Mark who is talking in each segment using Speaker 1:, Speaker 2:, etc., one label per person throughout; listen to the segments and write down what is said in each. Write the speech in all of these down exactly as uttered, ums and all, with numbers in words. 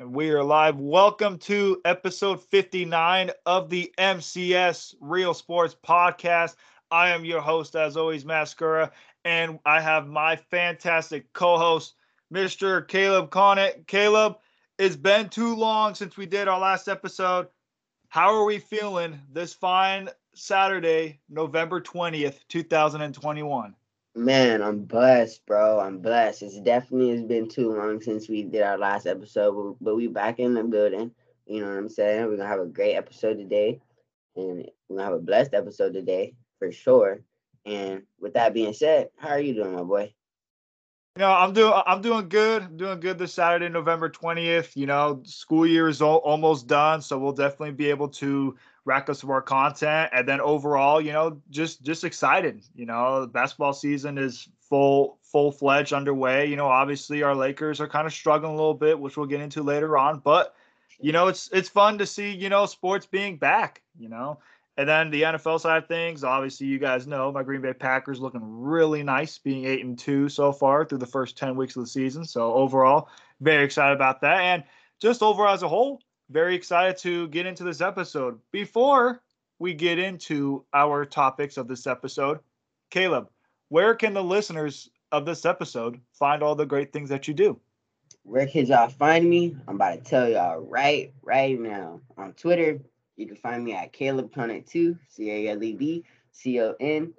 Speaker 1: And we are live. Welcome to episode fifty-nine of the M C S Real Sports Podcast. I am your host, as always, Mascura, and I have my fantastic co-host, Mister Caleb Conant. Caleb, it's been too long since we did our last episode. How are we feeling this fine Saturday, November twentieth, twenty twenty-one?
Speaker 2: Man, I'm blessed, bro. I'm blessed. It's definitely has been too long since we did our last episode, but, but we back in the building. You know what I'm saying? We're gonna have a great episode today, and we're gonna have a blessed episode today for sure. And with that being said, how are you doing, my boy?
Speaker 1: You know, I'm doing I'm doing good. I'm doing good this Saturday, November twentieth. You know, school year is al- almost done, so we'll definitely be able to rack up some more content. And then overall, you know, just just excited. You know, the basketball season is full full fledged underway. You know, obviously our Lakers are kind of struggling a little bit, which we'll get into later on. But you know, it's it's fun to see, you know, sports being back. You know, and then the N F L side of things, obviously, you guys know my Green Bay Packers looking really nice, being eight and two so far through the first ten weeks of the season. So overall, very excited about that, and just overall as a whole, very excited to get into this episode. Before we get into our topics of this episode, Caleb, where can the listeners of this episode find all the great things that you do?
Speaker 2: Where can y'all find me? I'm about to tell y'all right, right now. On Twitter, you can find me at Caleb Conant two, C A L E B C O N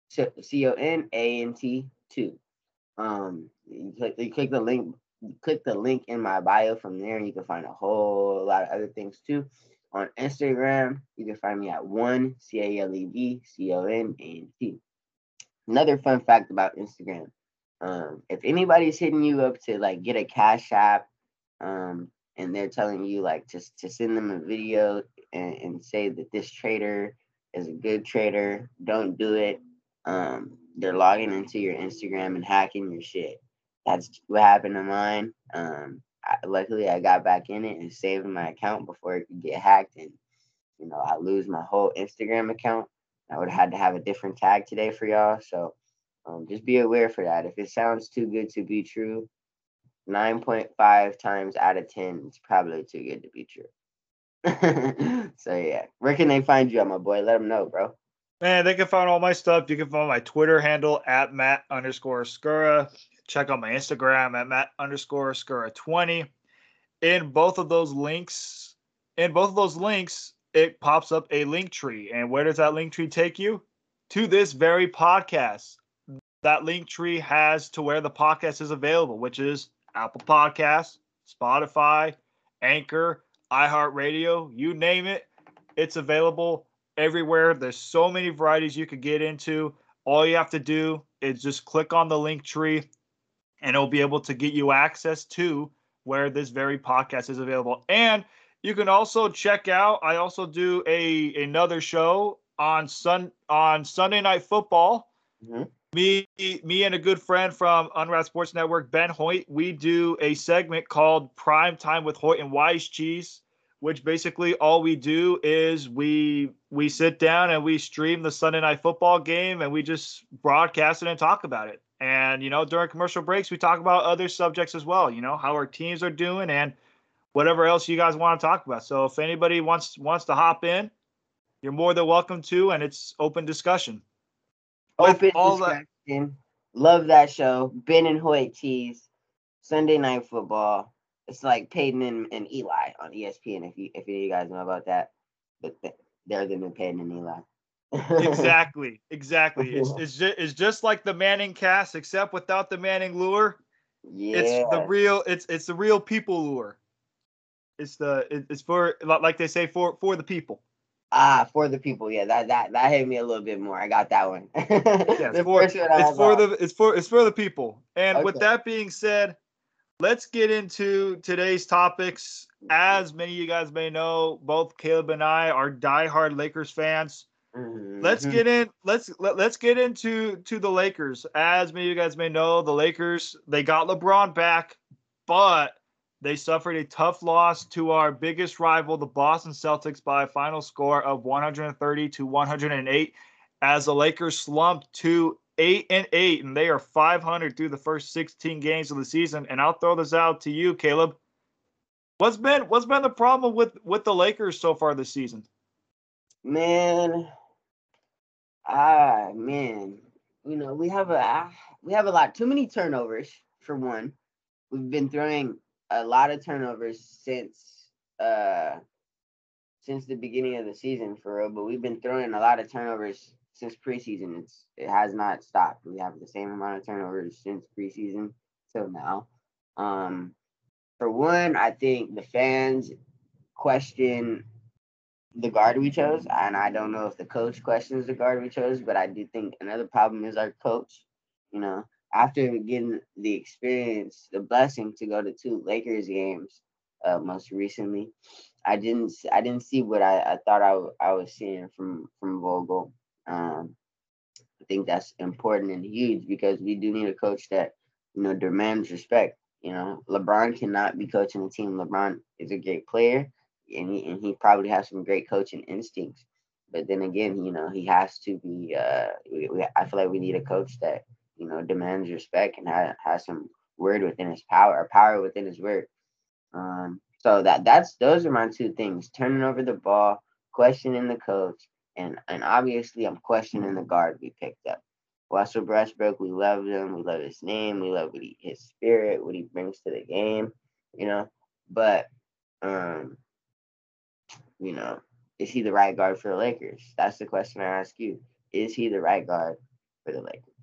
Speaker 2: C O N A N T two. Um, you click, you click the link, you click the link in my bio from there, and you can find a whole lot of other things too. On Instagram, you can find me at one C A L E B C O N A N T. Another fun fact about Instagram: um, if anybody's hitting you up to like get a cash app, um, and they're telling you like just to send them a video and, and say that this trader is a good trader, don't do it. Um, they're logging into your Instagram and hacking your shit. That's what happened to mine. Um, I, luckily, I got back in it and saved my account before it could get hacked, and you know I lose my whole Instagram account. I would have had to have a different tag today for y'all. So um, just be aware for that. If it sounds too good to be true, nine point five times out of ten, it's probably too good to be true. So yeah, where can they find you at, my boy? Let them know, bro.
Speaker 1: Man, they can find all my stuff. You can find my Twitter handle at Matt underscore Skura. Check out my Instagram at Matt underscore Skura twenty. In both of those links, in both of those links, it pops up a link tree. And where does that link tree take you? To this very podcast. That link tree has to where the podcast is available, which is Apple Podcasts, Spotify, Anchor, iHeartRadio, you name it, it's available everywhere. There's so many varieties you could get into. All you have to do is just click on the link tree and it'll be able to get you access to where this very podcast is available. And you can also check out, I also do a another show on sun on Sunday Night Football.
Speaker 2: Mm-hmm.
Speaker 1: Me, me and a good friend from Unwrapped Sports Network, Ben Hoyt, we do a segment called Prime Time with Hoyt and Wise Cheese, which basically all we do is we we sit down and we stream the Sunday Night Football game and we just broadcast it and talk about it. And you know, during commercial breaks, we talk about other subjects as well. You know, how our teams are doing and whatever else you guys want to talk about. So if anybody wants wants to hop in, you're more than welcome to, and it's open discussion. With
Speaker 2: Open
Speaker 1: all that,
Speaker 2: discussion. Love that show. Ben and Hoyt Cheese. Sunday Night Football. It's like Peyton and, and Eli on E S P N. If you if any of you guys know about that, but they're than Peyton and Eli.
Speaker 1: exactly, exactly. It's it's just it's just like the Manning cast, except without the Manning lure. It's the
Speaker 2: Yeah.
Speaker 1: real. It's it's the real people lure. It's the it, it's for like they say for for the people.
Speaker 2: Ah, for the people. Yeah, that that that hit me a little bit more. I got that one.
Speaker 1: Yeah, it's
Speaker 2: The
Speaker 1: for
Speaker 2: first one I
Speaker 1: it's
Speaker 2: was
Speaker 1: for
Speaker 2: off.
Speaker 1: the it's for it's for the people. And with
Speaker 2: Okay.
Speaker 1: that being said, let's get into today's topics. As many of you guys may know, both Caleb and I are diehard Lakers fans. Let's
Speaker 2: Mm-hmm.
Speaker 1: get in. Let's let, let's get into to the Lakers. As many of you guys may know, the Lakers they got LeBron back, but they suffered a tough loss to our biggest rival, the Boston Celtics, by a final score of one thirty to one oh eight. As the Lakers slumped to eight and eight, and they are five hundred through the first sixteen games of the season. And I'll throw this out to you, Caleb. What's been what's been the problem with with the Lakers so far this season?
Speaker 2: Man, ah, man, you know we have a ah, we have a lot too many turnovers for one. We've been throwing a lot of turnovers since uh since the beginning of the season for real, but we've been throwing a lot of turnovers since preseason. It's it has not stopped. We have the same amount of turnovers since preseason till now. Um, for one, I think the fans question the guard we chose, and I don't know if the coach questions the guard we chose, but I do think another problem is our coach. You know, after getting the experience, the blessing to go to two Lakers games, uh, most recently, I didn't I didn't see what I, I thought I, I was seeing from from Vogel. Um, I think that's important and huge because we do need a coach that you know demands respect. You know, LeBron cannot be coaching a team. LeBron is a great player, and he and he probably has some great coaching instincts. But then again, you know, he has to be. Uh, we, we, I feel like we need a coach that you know demands respect and ha- has some word within his power, or power within his word. Um, so that that's those are my two things: turning over the ball, questioning the coach, and and obviously I'm questioning the guard we picked up. Russell Westbrook, we love him, we love his name, we love what he, his spirit, what he brings to the game, you know. But um, you know, is he the right guard for the Lakers? That's the question I ask you. Is he the right guard for the Lakers?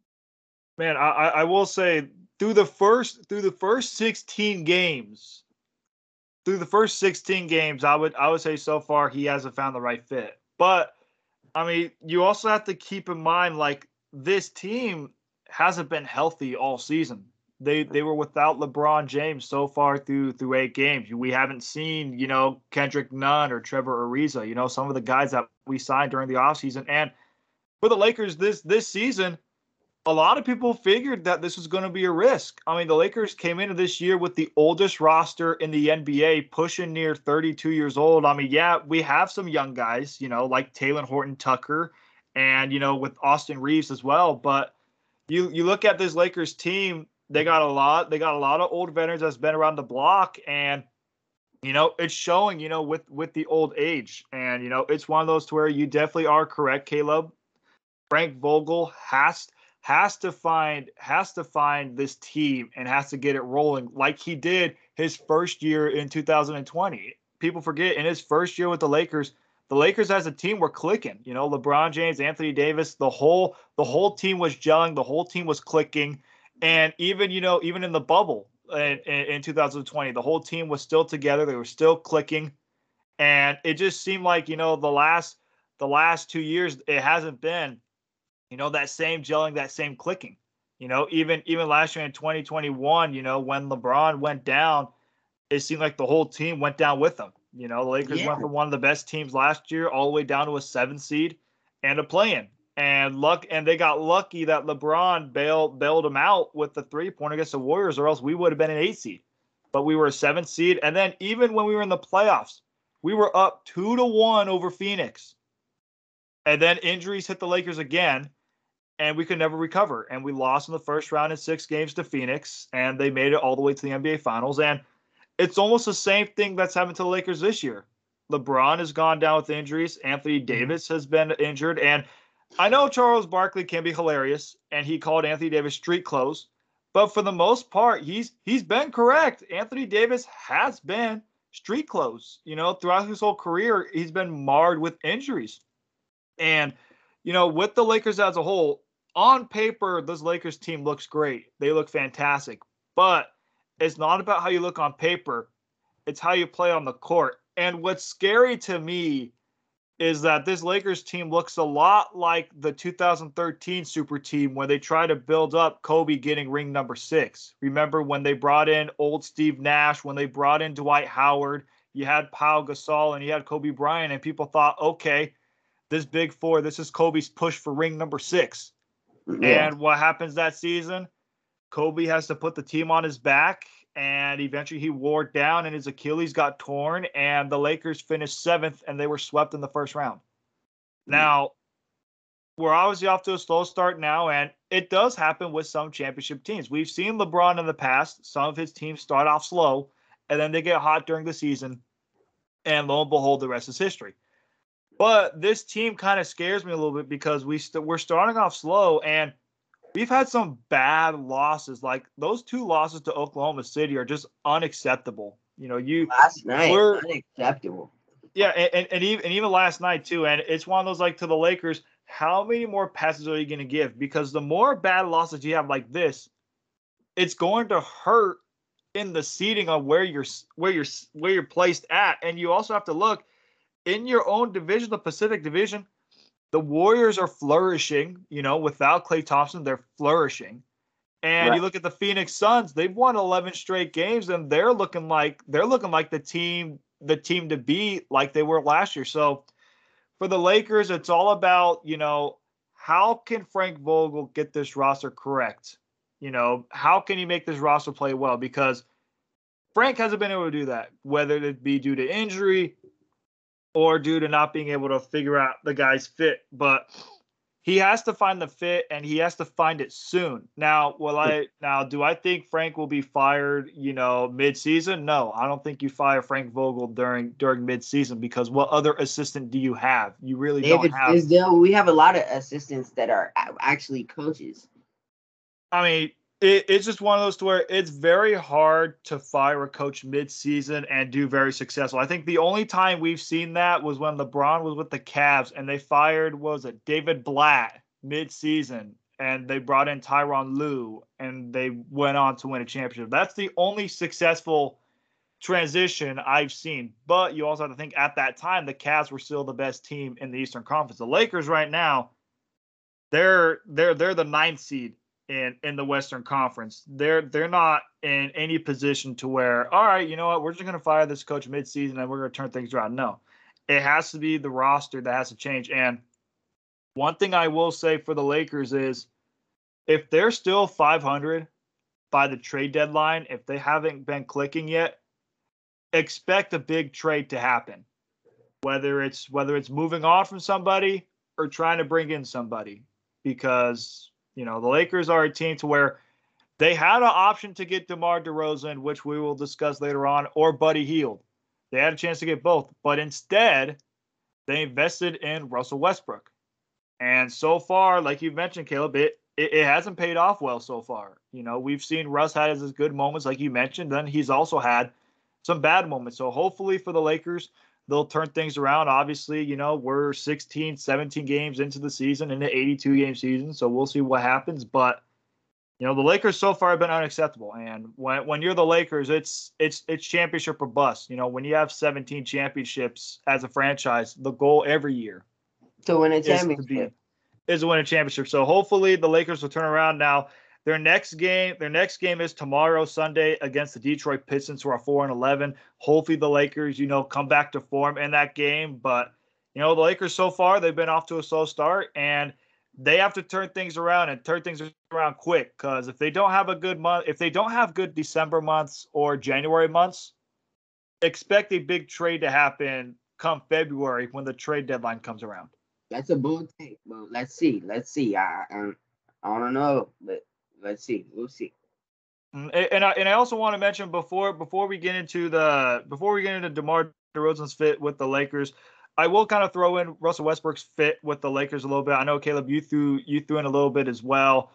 Speaker 1: Man, I I will say through the first through the first sixteen games, through the first sixteen games, I would I would say so far he hasn't found the right fit. But I mean, you also have to keep in mind like this team hasn't been healthy all season. They they were without LeBron James so far through through eight games. We haven't seen, you know, Kendrick Nunn or Trevor Ariza, you know, some of the guys that we signed during the offseason. And for the Lakers this this season, a lot of people figured that this was going to be a risk. I mean, the Lakers came into this year with the oldest roster in the N B A, pushing near thirty-two years old. I mean, yeah, we have some young guys, you know, like Taylor Horton Tucker and, you know, with Austin Reeves as well. But you you look at this Lakers team, they got a lot, they got a lot of old veterans that's been around the block. And, you know, it's showing, you know, with with the old age. And, you know, it's one of those to where you definitely are correct, Caleb. Frank Vogel has has to find has to find this team and has to get it rolling like he did his first year in two thousand twenty. People forget in his first year with the Lakers, the Lakers as a team were clicking. You know, LeBron James, Anthony Davis, the whole the whole team was gelling, the whole team was clicking, and even you know even in the bubble in, in, in two thousand twenty, the whole team was still together. They were still clicking, and it just seemed like you know the last the last two years it hasn't been you know, that same gelling, that same clicking. You know, even even last year in twenty twenty-one, you know, when LeBron went down, it seemed like the whole team went down with him. You know, the Lakers
Speaker 2: Yeah,
Speaker 1: went from one of the best teams last year all the way down to a seven seed and a play-in. And luck, and they got lucky that LeBron bailed bailed them out with the three pointer against the Warriors, or else we would have been an eight seed. But we were a seven seed, and then even when we were in the playoffs, we were up two to one over Phoenix, and then injuries hit the Lakers again and we could never recover. And we lost in the first round in six games to Phoenix, and they made it all the way to the N B A Finals. And it's almost the same thing that's happened to the Lakers this year. LeBron has gone down with injuries. Anthony Davis has been injured. And I know Charles Barkley can be hilarious, and he called Anthony Davis street clothes. But for the most part, he's he's been correct. Anthony Davis has been street clothes. You know, throughout his whole career, he's been marred with injuries. And, you know, with the Lakers as a whole, on paper, this Lakers team looks great. They look fantastic. But it's not about how you look on paper, it's how you play on the court. And what's scary to me is that this Lakers team looks a lot like the two thousand thirteen super team when they tried to build up Kobe getting ring number six. Remember when they brought in old Steve Nash, when they brought in Dwight Howard, you had Pau Gasol and you had Kobe Bryant, and people thought, okay, this big four, this is Kobe's push for ring number six.
Speaker 2: yeah,
Speaker 1: And what happens that season? Kobe has to put the team on his back, and eventually he wore down, and his Achilles got torn, and the Lakers finished seventh, and they were swept in the first round. Now, we're obviously off to a slow start now, and it does happen with some championship teams. We've seen LeBron in the past. Some of his teams start off slow, and then they get hot during the season, and lo and behold, the rest is history. But this team kind of scares me a little bit because we st- we're starting off slow, and we've had some bad losses. Like those two losses to Oklahoma City are just unacceptable. You know, you
Speaker 2: Last night,
Speaker 1: we're
Speaker 2: unacceptable.
Speaker 1: yeah, and, and, and even and even last night too. And it's one of those like to the Lakers. How many more passes are you going to give? Because the more bad losses you have like this, it's going to hurt in the seating of where you're where you're where you're placed at. And you also have to look in your own division, the Pacific Division. The Warriors are flourishing. You know, without Klay Thompson, they're flourishing. And
Speaker 2: Right.
Speaker 1: you look at the Phoenix Suns; they've won eleven straight games, and they're looking like they're looking like the team the team to beat, like they were last year. So for the Lakers, it's all about, you know, how can Frank Vogel get this roster correct? You know, how can he make this roster play well? Because Frank hasn't been able to do that, whether it be due to injury or due to not being able to figure out the guy's fit. But he has to find the fit, and he has to find it soon. Now, will I now do I think Frank will be fired, you know, mid-season? No, I don't think you fire Frank Vogel during during mid-season, because what other assistant do you have? You really
Speaker 2: David
Speaker 1: don't have.
Speaker 2: Fizdale, we have a lot of assistants that are a- actually coaches.
Speaker 1: I mean, it, it's just one of those to where it's very hard to fire a coach mid-season and do very successful. I think the only time we've seen that was when LeBron was with the Cavs and they fired, what was it, David Blatt mid-season, and they brought in Tyronn Lue, and they went on to win a championship. That's the only successful transition I've seen. But you also have to think at that time, the Cavs were still the best team in the Eastern Conference. The Lakers right now, they're they're they're the ninth seed in in the Western Conference. They're they're not in any position to where, all right, you know what, we're just gonna fire this coach midseason and we're gonna turn things around. No, it has to be the roster that has to change. And one thing I will say for the Lakers is, if they're still five hundred by the trade deadline, if they haven't been clicking yet, expect a big trade to happen. Whether it's whether it's moving on from somebody or trying to bring in somebody, because you know the Lakers are a team to where they had an option to get DeMar DeRozan, which we will discuss later on, or Buddy Hield. They had a chance to get both, but instead they invested in Russell Westbrook. And so far, like you mentioned, Caleb, it, it it hasn't paid off well so far. You know, we've seen Russ had his good moments, like you mentioned. Then he's also had some bad moments. So hopefully for the Lakers, they'll turn things around. Obviously, you know, we're sixteen, seventeen games into the season, in the eighty-two game season. So we'll see what happens. But, you know, the Lakers so far have been unacceptable. And when when you're the Lakers, it's it's it's championship or bust. You know, when you have seventeen championships as a franchise, the goal every year
Speaker 2: To win a
Speaker 1: is to
Speaker 2: championship.
Speaker 1: be is to win a championship. So hopefully the Lakers will turn around now. Their next game, their next game is tomorrow, Sunday, against the Detroit Pistons, who are four and eleven. Hopefully the Lakers, you know, come back to form in that game. But you know, the Lakers so far, they've been off to a slow start, and they have to turn things around and turn things around quick. Because if they don't have a good month, if they don't have good December months or January months, expect a big trade to happen come February when the trade deadline comes around.
Speaker 2: That's a bold take, but let's see. Let's see. I I, I don't know, but let's see. We'll see.
Speaker 1: And and I, and I also want to mention before before we get into the before we get into DeMar DeRozan's fit with the Lakers, I will kind of throw in Russell Westbrook's fit with the Lakers a little bit. I know, Caleb, you threw you threw in a little bit as well.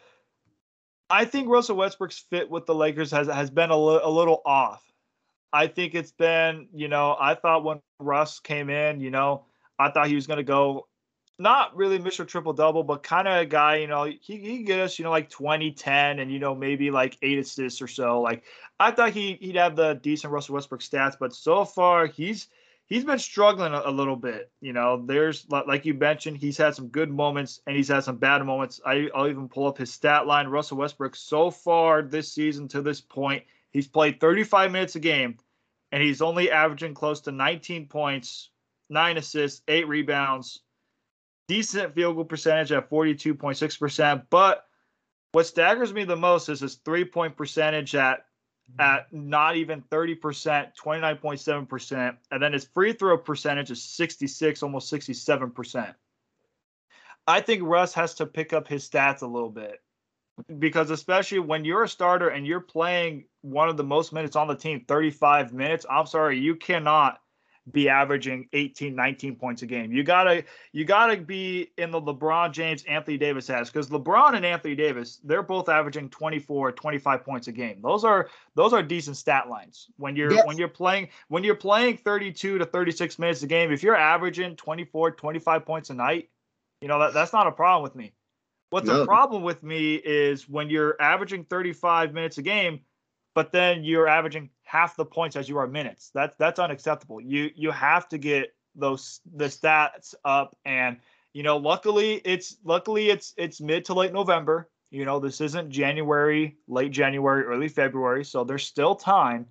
Speaker 1: I think Russell Westbrook's fit with the Lakers has has been a, li- a little off. I think it's been, you know, I thought when Russ came in, you know, I thought he was going to go, not really Mister Triple Double, but kind of a guy, you know, he, he could get us, you know, like twenty, ten, and, you know, maybe like eight assists or so. Like, I thought he, he'd have the decent Russell Westbrook stats, but so far he's, he's been struggling a, a little bit. You know, there's, like you mentioned, he's had some good moments and he's had some bad moments. I, I'll even pull up his stat line. Russell Westbrook so far this season to this point, he's played thirty-five minutes a game, and he's only averaging close to nineteen points, nine assists, eight rebounds, decent field goal percentage at forty-two point six percent. But what staggers me the most is his three-point percentage at at not even thirty percent, twenty-nine point seven percent. And then his free throw percentage is sixty-six, almost sixty-seven percent. I think Russ has to pick up his stats a little bit. because especially when you're a starter and you're playing one of the most minutes on the team, thirty-five minutes, I'm sorry, you cannot be averaging eighteen, nineteen points a game. You gotta, you gotta be in the LeBron James, Anthony Davis has, because LeBron and Anthony Davis, they're both averaging twenty-four, twenty-five points a game. Those are those are decent stat lines. When you're
Speaker 2: Yes.
Speaker 1: when you're playing when you're playing thirty-two to thirty-six minutes a game, if you're averaging twenty-four, twenty-five points a night, you know that that's not a problem with me. What's a
Speaker 2: No.
Speaker 1: problem with me is when you're averaging thirty-five minutes a game, but then you're averaging half the points as you are minutes. That's that's unacceptable. You you have to get those the stats up, and you know, luckily it's luckily it's it's mid to late November. You know, this isn't January, late January, early February, so there's still time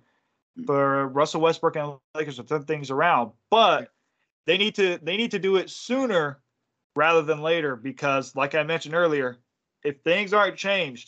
Speaker 1: for Russell Westbrook and Lakers to turn things around. But they need to they need to do it sooner rather than later, because like I mentioned earlier, if things aren't changed,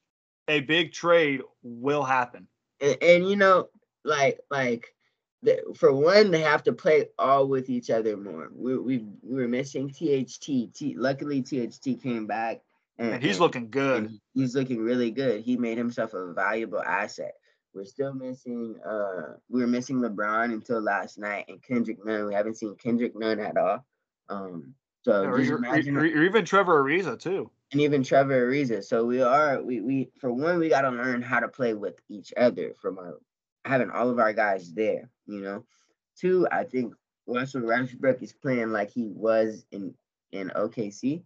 Speaker 1: a big trade will happen.
Speaker 2: And, and you know, like like the, for one, they have to play all with each other more. We we we were missing T H T. T luckily T H T came back, and,
Speaker 1: And he's
Speaker 2: and,
Speaker 1: looking good.
Speaker 2: and he's looking really good. He made himself a valuable asset. We're still missing uh we were missing LeBron until last night, and Kendrick Nunn. We haven't seen Kendrick Nunn at all. Um so
Speaker 1: Or,
Speaker 2: just
Speaker 1: or,
Speaker 2: imagine,
Speaker 1: or even Trevor Ariza too.
Speaker 2: and even Trevor Ariza. So we are we we for one, we got to learn how to play with each other from our having all of our guys there. You know, two, I think Russell Westbrook is playing like he was in in O K C,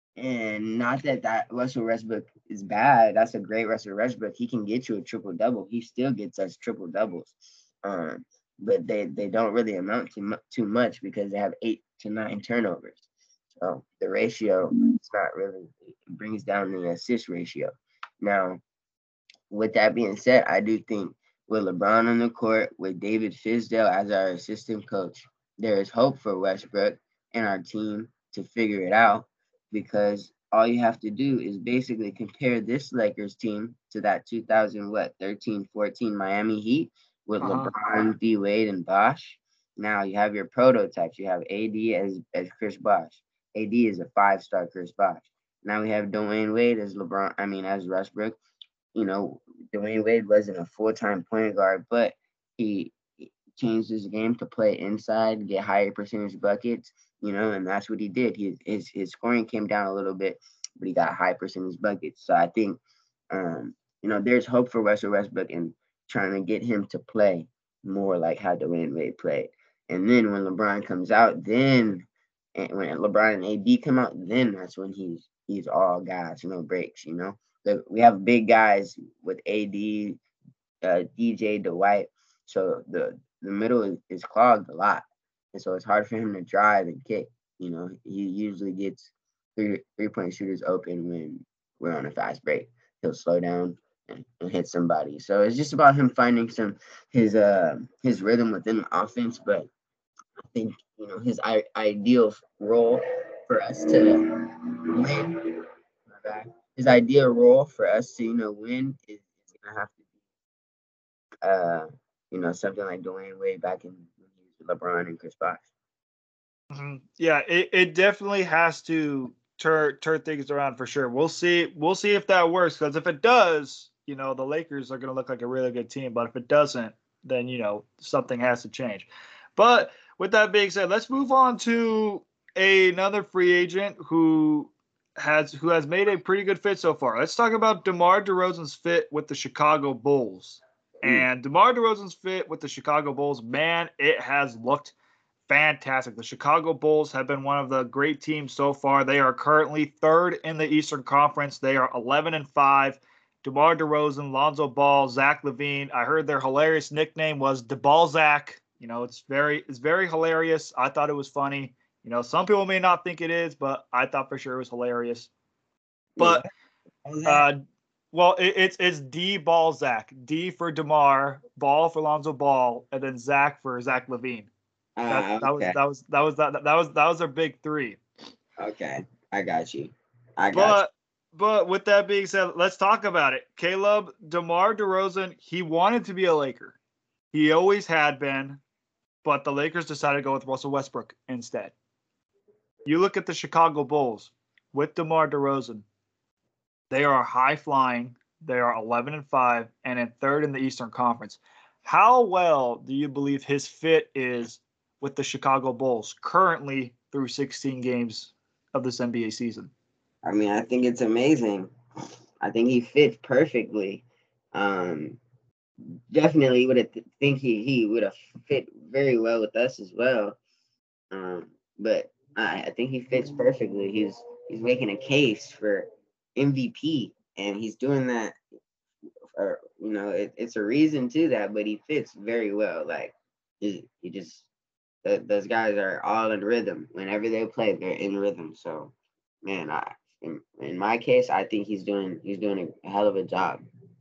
Speaker 2: and not that that Russell Westbrook is bad. That's a great Russell Westbrook. He can get you a triple double. He still gets us triple doubles. Um, but they they don't really amount to mu- too much because they have eight to nine turnovers. So the ratio is not really, it brings down the assist ratio. Now, with that being said, I do think with LeBron on the court, with David Fizdale as our assistant coach, there is hope for Westbrook and our team to figure it out, because all you have to do is basically compare this Lakers team to that two thousand what thirteen fourteen Miami Heat with
Speaker 1: Uh-huh.
Speaker 2: LeBron, D Wade, and Bosh. Now you have your prototypes. You have A D as as Chris Bosh. A D is a five star Chris Bosh. Now we have Dwayne Wade as LeBron. I mean as Westbrook. You know, Dwayne Wade wasn't a full time point guard, but he changed his game to play inside, get higher percentage buckets, you know, and that's what he did. His his, his scoring came down a little bit, but he got high percentage buckets. So I think, um, you know, there's hope for Russell Westbrook in trying to get him to play more like how Dwayne Wade played. And then when LeBron comes out, then and when LeBron and A D come out, then that's when he's he's all guys, no breaks, you know. The, we have big guys with A D, uh, D J, Dwight, so the the middle is, is clogged a lot, and so it's hard for him to drive and kick. You know, he usually gets three three point shooters open when we're on a fast break. He'll slow down and, and hit somebody. So it's just about him finding some his uh his rhythm within the offense. But I think you know his I- ideal role for us to win. My bad. His ideal role for us to you know win is, is gonna have to be uh you know something like Dwayne Wade back in when he was with LeBron and Chris Bosh.
Speaker 1: Mhm. Yeah, it, it definitely has to turn turn things around for sure. We'll see. We'll see if that works. Because if it does, you know, the Lakers are going to look like a really good team. But if it doesn't, then you know something has to change. But with that being said, let's move on to another free agent who has who has made a pretty good fit so far. Let's talk about DeMar DeRozan's fit with the Chicago Bulls.
Speaker 2: Mm.
Speaker 1: And DeMar DeRozan's fit with the Chicago Bulls, man, it has looked fantastic. The Chicago Bulls have been one of the great teams so far. They are currently third in the Eastern Conference. They are eleven and five. DeMar DeRozan, Lonzo Ball, Zach LaVine. I heard their hilarious nickname was DeBallzach. You know, it's very it's very hilarious. I thought it was funny. You know, some people may not think it is, but I thought for sure it was hilarious.
Speaker 2: Wait,
Speaker 1: But
Speaker 2: what was that?
Speaker 1: uh well, it, it's it's D Ballzach. D for DeMar, Ball for Lonzo Ball, and then Zach for Zach LaVine. That
Speaker 2: Ah,
Speaker 1: that was
Speaker 2: okay,
Speaker 1: that was that was that that was that was our big three.
Speaker 2: okay, I got you. I got
Speaker 1: But but with that being said, let's talk about it. Caleb, DeMar DeRozan, he wanted to be a Laker. He always had been, but the Lakers decided to go with Russell Westbrook instead. You look at the Chicago Bulls with DeMar DeRozan. They are high flying. They are eleven and five and in third in the Eastern Conference. How well do you believe his fit is with the Chicago Bulls currently through sixteen games of this N B A season?
Speaker 2: I mean, I think it's amazing. I think he fits perfectly. Um, definitely would have th- think he he would have fit very well with us as well. Um, but I, I think he fits perfectly. He's he's making a case for M V P, and he's doing that. For, you know, it, it's a reason to that, but he fits very well. Like he, he just th- those guys are all in rhythm. Whenever they play, they're in rhythm. So, man, I in, in my case, I think he's doing he's doing a hell of a job.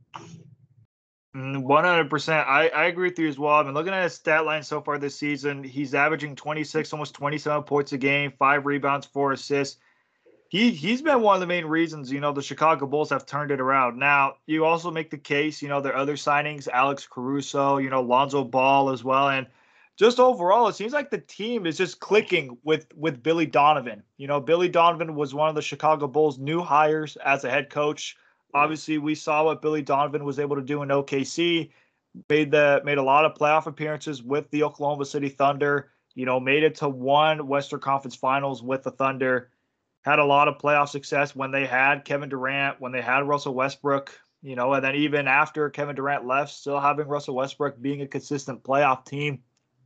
Speaker 1: Mm, one hundred percent. I, I agree with you as well. I've been looking at his stat line so far this season. He's averaging twenty-six, almost twenty-seven points a game, five rebounds, four assists. He, he's been one of the main reasons, you know, the Chicago Bulls have turned it around. Now, you also make the case, you know, their other signings, Alex Caruso, you know, Lonzo Ball as well. And just overall, it seems like the team is just clicking with with Billy Donovan. You know, Billy Donovan was one of the Chicago Bulls' new hires as a head coach.
Speaker 2: Yeah,
Speaker 1: Obviously, we saw what Billy Donovan was able to do in O K C. Made the made a lot of playoff appearances with the Oklahoma City Thunder. You know, made it to one Western Conference Finals with the Thunder. Had a lot of playoff success when they had Kevin Durant, when they had Russell Westbrook. You know, and then even after Kevin Durant left, still having Russell Westbrook being a consistent playoff team.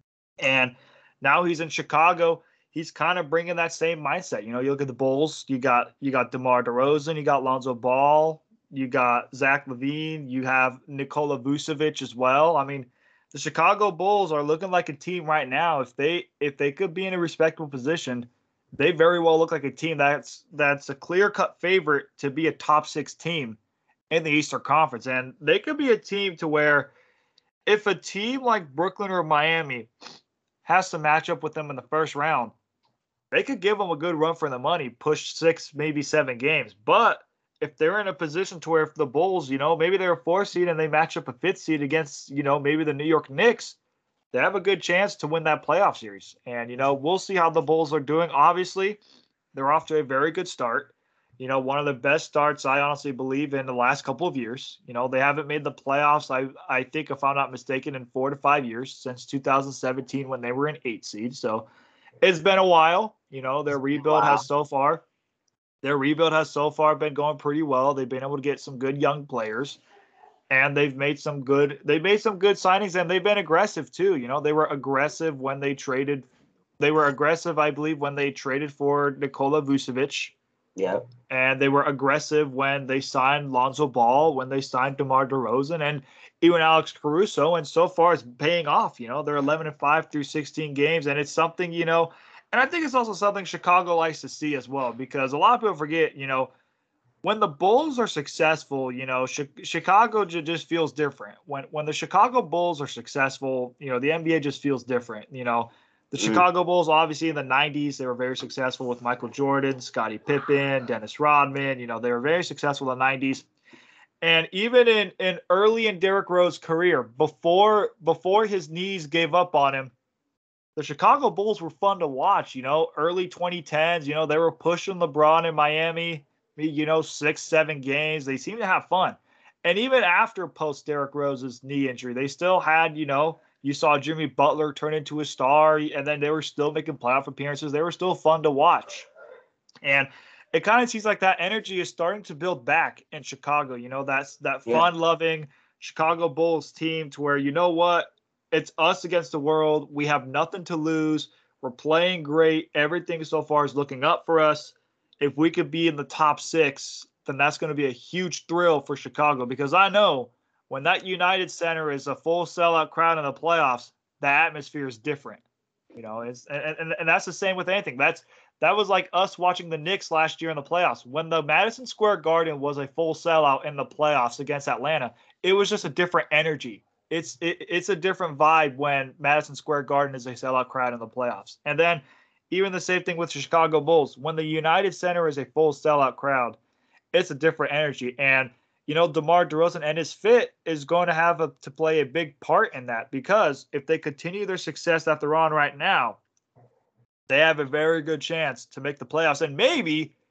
Speaker 1: And now he's in Chicago. He's kind of bringing that same mindset. You know, you look at the Bulls. You got you got DeMar DeRozan. You got Lonzo Ball. You got Zach LaVine. You have Nikola Vucevic as well. I mean, the Chicago Bulls are looking like a team right now. If they if they could be in a respectable position, they very well look like a team that's that's a clear cut favorite to be a top six team in the Eastern Conference, and they could be a team to where if a team like Brooklyn or Miami has to match up with them in the first round, they could give them a good run for the money, push six, maybe seven games. But if they're in a position to where if the Bulls, you know, maybe they're a four seed and they match up a fifth seed against, you know, maybe the New York Knicks, they have a good chance to win that playoff series. And, you know, we'll see how the Bulls are doing. Obviously, they're off to a very good start. You know, one of the best starts I honestly believe in the last couple of years. You know, they haven't made the playoffs, I I think, if I'm not mistaken, in four to five years since two thousand seventeen when they were an eight seed. So it's been a while. You know, their rebuild
Speaker 2: wow.
Speaker 1: has so far their rebuild has so far been going pretty well. They've been able to get some good young players and they've made some good they made some good signings and they've been aggressive too. You know, they were aggressive when they traded they were aggressive, I believe, when they traded for Nikola Vucevic.
Speaker 2: Yep.
Speaker 1: And they were aggressive when they signed Lonzo Ball, when they signed DeMar DeRozan, and even Alex Caruso. And so far, it's paying off. You know, they're eleven and five through sixteen games, and it's something, you know, and I think it's also something Chicago likes to see as well because a lot of people forget, you know, when the Bulls are successful, you know, Chicago just feels different. When when the Chicago Bulls are successful, you know, the N B A just feels different. You know, the
Speaker 2: Mm.
Speaker 1: Chicago Bulls, obviously in the nineties, they were very successful with Michael Jordan, Scottie Pippen, Dennis Rodman. You know, they were very successful in the nineties. And even in, in early in Derrick Rose's career, before before his knees gave up on him, the Chicago Bulls were fun to watch. You know, early twenty tens, you know, they were pushing LeBron in Miami, you know, six, seven games. They seemed to have fun. And even after post Derrick Rose's knee injury, they still had, you know, you saw Jimmy Butler turn into a star, and then they were still making playoff appearances. They were still fun to watch. And it kind of seems like that energy is starting to build back in Chicago. You know, that's that
Speaker 2: Yeah.
Speaker 1: fun loving Chicago Bulls team to where, you know what, it's us against the world. We have nothing to lose. We're playing great. Everything so far is looking up for us. If we could be in the top six, then that's going to be a huge thrill for Chicago because I know when that United Center is a full sellout crowd in the playoffs, the atmosphere is different. You know, it's and, and, and that's the same with anything. That's that was like us watching the Knicks last year in the playoffs. When the Madison Square Garden was a full sellout in the playoffs against Atlanta, it was just a different energy. It's it, it's a different vibe when Madison Square Garden is a sellout crowd in the playoffs. And then even the same thing with the Chicago Bulls. When the United Center is a full sellout crowd, it's a different energy. And you know, DeMar DeRozan and his fit is going to have a, to play a big part in that because if they continue their success that they're on right now, they have a very good chance to make the playoffs and maybe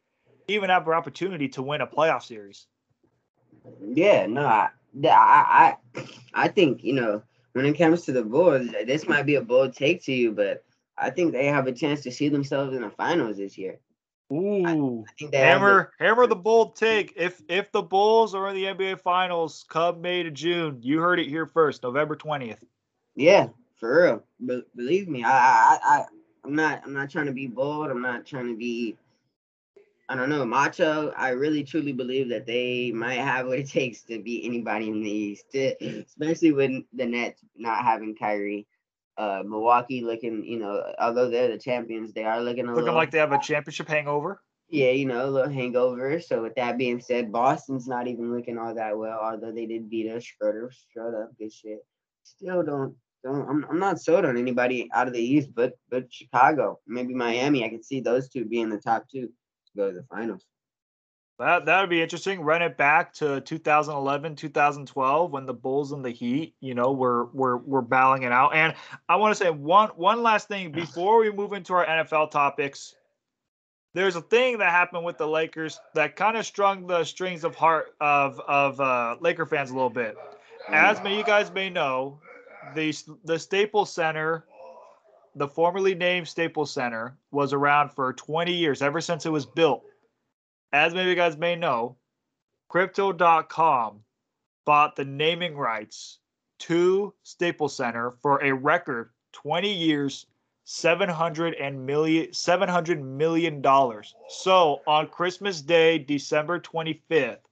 Speaker 1: even have an opportunity to win a playoff series.
Speaker 2: Yeah, no, I, I, I, I think, you know, when it comes to the Bulls, this might be a bold take to you, but I think they have a chance to see themselves in the finals this year.
Speaker 1: Ooh,
Speaker 2: I think they
Speaker 1: hammer,
Speaker 2: the,
Speaker 1: hammer the bold take. If if the Bulls are in the N B A Finals come May to June, you heard it here first, November twentieth.
Speaker 2: Yeah, for real. Be- believe me, I, I, I, I'm not, I'm not trying to be bold. I'm not trying to be, I don't know, macho. I really truly believe that they might have what it takes to beat anybody in the East, especially with the Nets not having Kyrie. Uh, Milwaukee looking, you know, although they're the champions, they are looking a
Speaker 1: Looking
Speaker 2: little,
Speaker 1: like they have a championship hangover.
Speaker 2: yeah, you know, a little hangover. So with that being said, Boston's not even looking all that well, although they did beat us. Schroeder, straight up, good shit. Still don't, don't. I'm, I'm not sold on anybody out of the East, but but Chicago, maybe Miami. I could see those two being the top two to go to the finals.
Speaker 1: That that would be interesting. Run it back to two thousand eleven, two thousand twelve when the Bulls and the Heat, you know, were were were battling it out. And I want to say one one last thing before we move into our N F L topics. There's a thing that happened with the Lakers that kind of strung the strings of heart of of uh, Laker fans a little bit. As many of you guys may know, the the Staples Center, the formerly named Staples Center, was around for twenty years, ever since it was built. As many of you guys may know, Crypto dot com bought the naming rights to Staples Center for a record twenty years, seven hundred million seven hundred million dollars. So on Christmas Day, December twenty-fifth,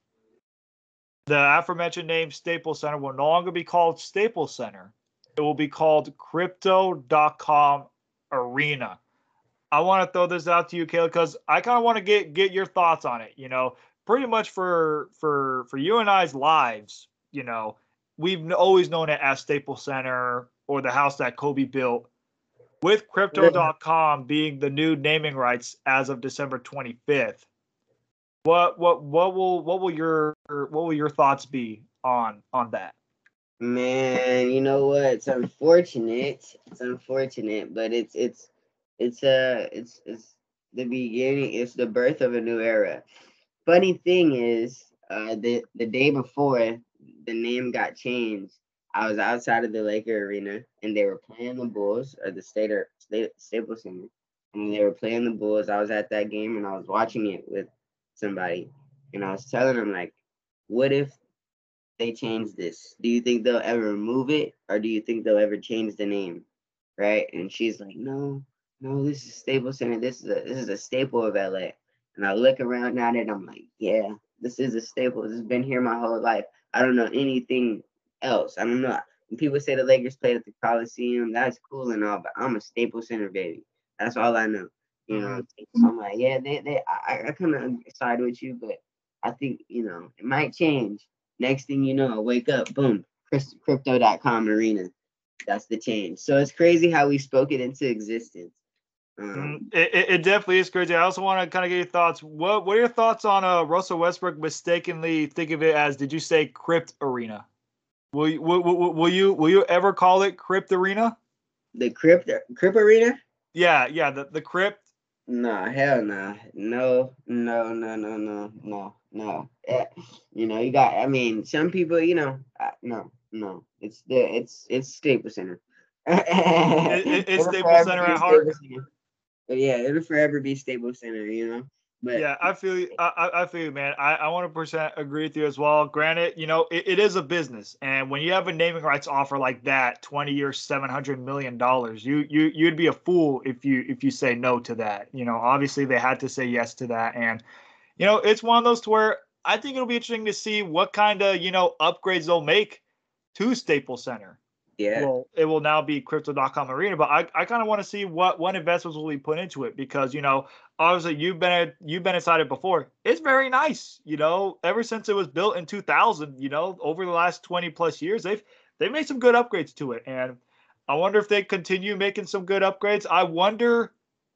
Speaker 1: the aforementioned name Staples Center will no longer be called Staples Center. It will be called Crypto dot com Arena. I want to throw this out to you, Caleb, because I kind of want to get get your thoughts on it. You know, pretty much for for for you and I's lives, you know, we've always known it as Staples Center or the house that Kobe built. With Crypto dot com being the new naming rights as of December twenty-fifth, what what what will what will your what will your thoughts be on on that?
Speaker 2: Man, you know what? It's unfortunate. It's unfortunate, but it's it's it's uh it's it's the beginning. It's the birth of a new era. Funny thing is, uh, the the day before the name got changed, I was outside of the Laker arena and they were playing the Bulls or the state or state Staples Center, and they were playing the Bulls. I was at that game and I was watching it with somebody, and I was telling them like, what if they change this? Do you think they'll ever remove it, or do you think they'll ever change the name? Right? And she's like, no, no, this is Staples Center. This is a this is a staple of L A. And I look around at it, and I'm like, yeah, this is a staple. This has been here my whole life. I don't know anything else. I don't know. When people say the Lakers played at the Coliseum, that's cool and all, but I'm a Staples Center baby. That's all I know. You know, mm-hmm. So I'm like, yeah, they, they, I, I kind of side with you, but I think, you know, it might change. Next thing you know, I wake up, boom, Crypto dot com Arena. That's the change. So it's crazy how we spoke it into existence.
Speaker 1: Um, it, it definitely is crazy. I also want to kind of get your thoughts. What What are your thoughts on uh, Russell Westbrook mistakenly think of it as? Did you say Crypt Arena? Will you will, will, will you will you ever call it Crypt Arena?
Speaker 2: The Crypt Crypt Arena?
Speaker 1: Yeah, yeah. The the Crypt.
Speaker 2: No, hell no, no, no, no, no, no, no, no. Yeah. You know, you got. I mean, some people, you know, uh, no, no. It's the it's it's Staples Center.
Speaker 1: it, it, it's Staples Center at heart.
Speaker 2: But yeah, it'll forever be Staples Center, you know. But
Speaker 1: yeah, I feel you. I, I feel you, man. I, I one hundred percent agree with you as well. Granted, you know, it, it is a business, and when you have a naming rights offer like that, twenty years, seven hundred million dollars, you you you'd be a fool if you if you say no to that. You know, obviously they had to say yes to that, and you know, it's one of those to where I think it'll be interesting to see what kind of you know upgrades they'll make to Staples Center.
Speaker 2: Yeah.
Speaker 1: Well, it will now be Crypto dot com Arena, but I, I kind of want to see what what investments will be put into it because you know obviously you've been you've been inside it before. It's very nice, you know. Ever since it was built in two thousand, you know, over the last twenty plus years, they've they've made some good upgrades to it, and I wonder if they continue making some good upgrades. I wonder.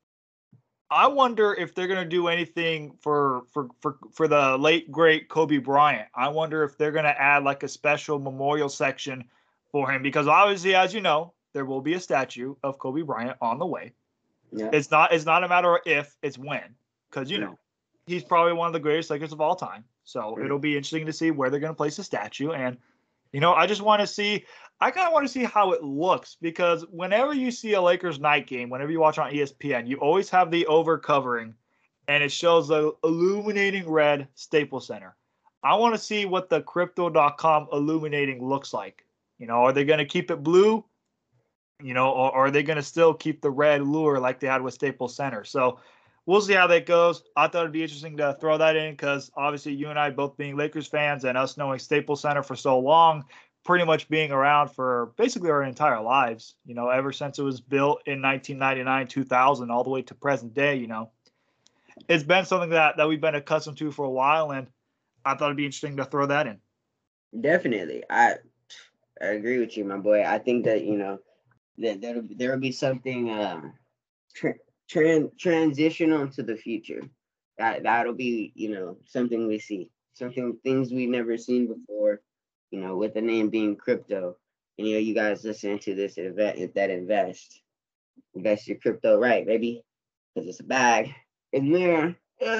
Speaker 1: I wonder if they're gonna do anything for for for for the late great Kobe Bryant. I wonder if they're gonna add like a special memorial section for him because obviously, as you know, there will be a statue of Kobe Bryant on the way.
Speaker 2: Yeah.
Speaker 1: It's not it's not a matter of if, it's when, because you know he's probably one of the greatest Lakers of all time. So
Speaker 2: Mm.
Speaker 1: it'll be interesting to see where they're going to place the statue. And, you know, I just want to see, I kind of want to see how it looks, because whenever you see a Lakers night game, whenever you watch on E S P N, you always have the over covering and it shows the illuminating red Staples Center. I want to see what the crypto dot com illuminating looks like. You know, are they going to keep it blue? You know, or, or are they going to still keep the red lure like they had with Staples Center? So we'll see how that goes. I thought it'd be interesting to throw that in because obviously you and I both being Lakers fans and us knowing Staples Center for so long, pretty much being around for basically our entire lives, you know, ever since it was built in nineteen ninety-nine, two thousand, all the way to present day, you know, it's been something that, that we've been accustomed to for a while. And I thought it'd be interesting to throw that in.
Speaker 2: Definitely. I, I agree with you, my boy. I think that, you know, that there there will be something um tra- tran- transitional to the future. That that'll be, you know, something we see, something things we've never seen before. You know, with the name being crypto, and you know, you guys listening to this event that invest, invest your crypto right, baby, because it's a bag in there.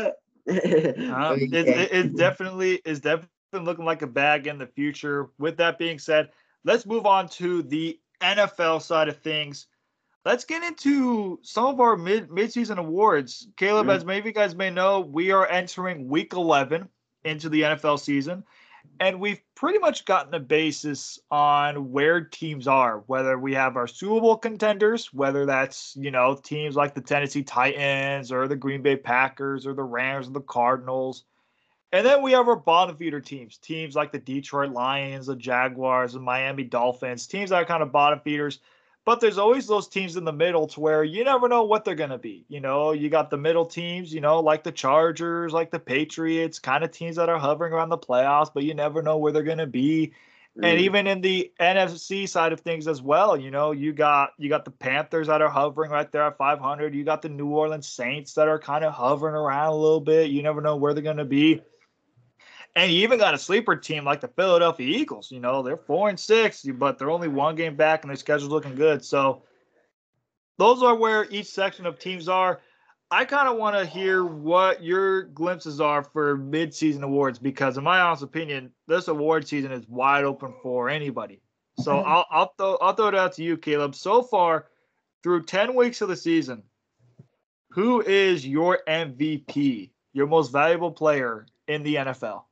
Speaker 1: Uh, it's,
Speaker 2: Okay.
Speaker 1: it's definitely it's definitely looking like a bag in the future. With that being said, let's move on to the N F L side of things. Let's get into some of our mid midseason awards. Caleb,
Speaker 2: Mm,
Speaker 1: as maybe you guys may know, we are entering week eleven into the N F L season, and we've pretty much gotten a basis on where teams are, whether we have our Super Bowl contenders, whether that's, you know, teams like the Tennessee Titans or the Green Bay Packers or the Rams or the Cardinals. And then we have our bottom feeder teams, teams like the Detroit Lions, the Jaguars, the Miami Dolphins, teams that are kind of bottom feeders. But there's always those teams in the middle to where you never know what they're going to be. You know, you got the middle teams, you know, like the Chargers, like the Patriots, kind of teams that are hovering around the playoffs, but you never know where they're going to be. And
Speaker 2: mm,
Speaker 1: even in the N F C side of things as well, you know, you got you got the Panthers that are hovering right there at five hundred. You got the New Orleans Saints that are kind of hovering around a little bit. You never know where they're going to be. And you even got a sleeper team like the Philadelphia Eagles. You know, they're four and six, but they're only one game back and their schedule's looking good. So those are where each section of teams are. I kind of want to hear what your glimpses are for midseason awards because, in my honest opinion, this award season is wide open for anybody. So I'll I'll throw I'll throw it out to you, Caleb. So far, through ten weeks of the season, who is your M V P, your most valuable player in the N F L?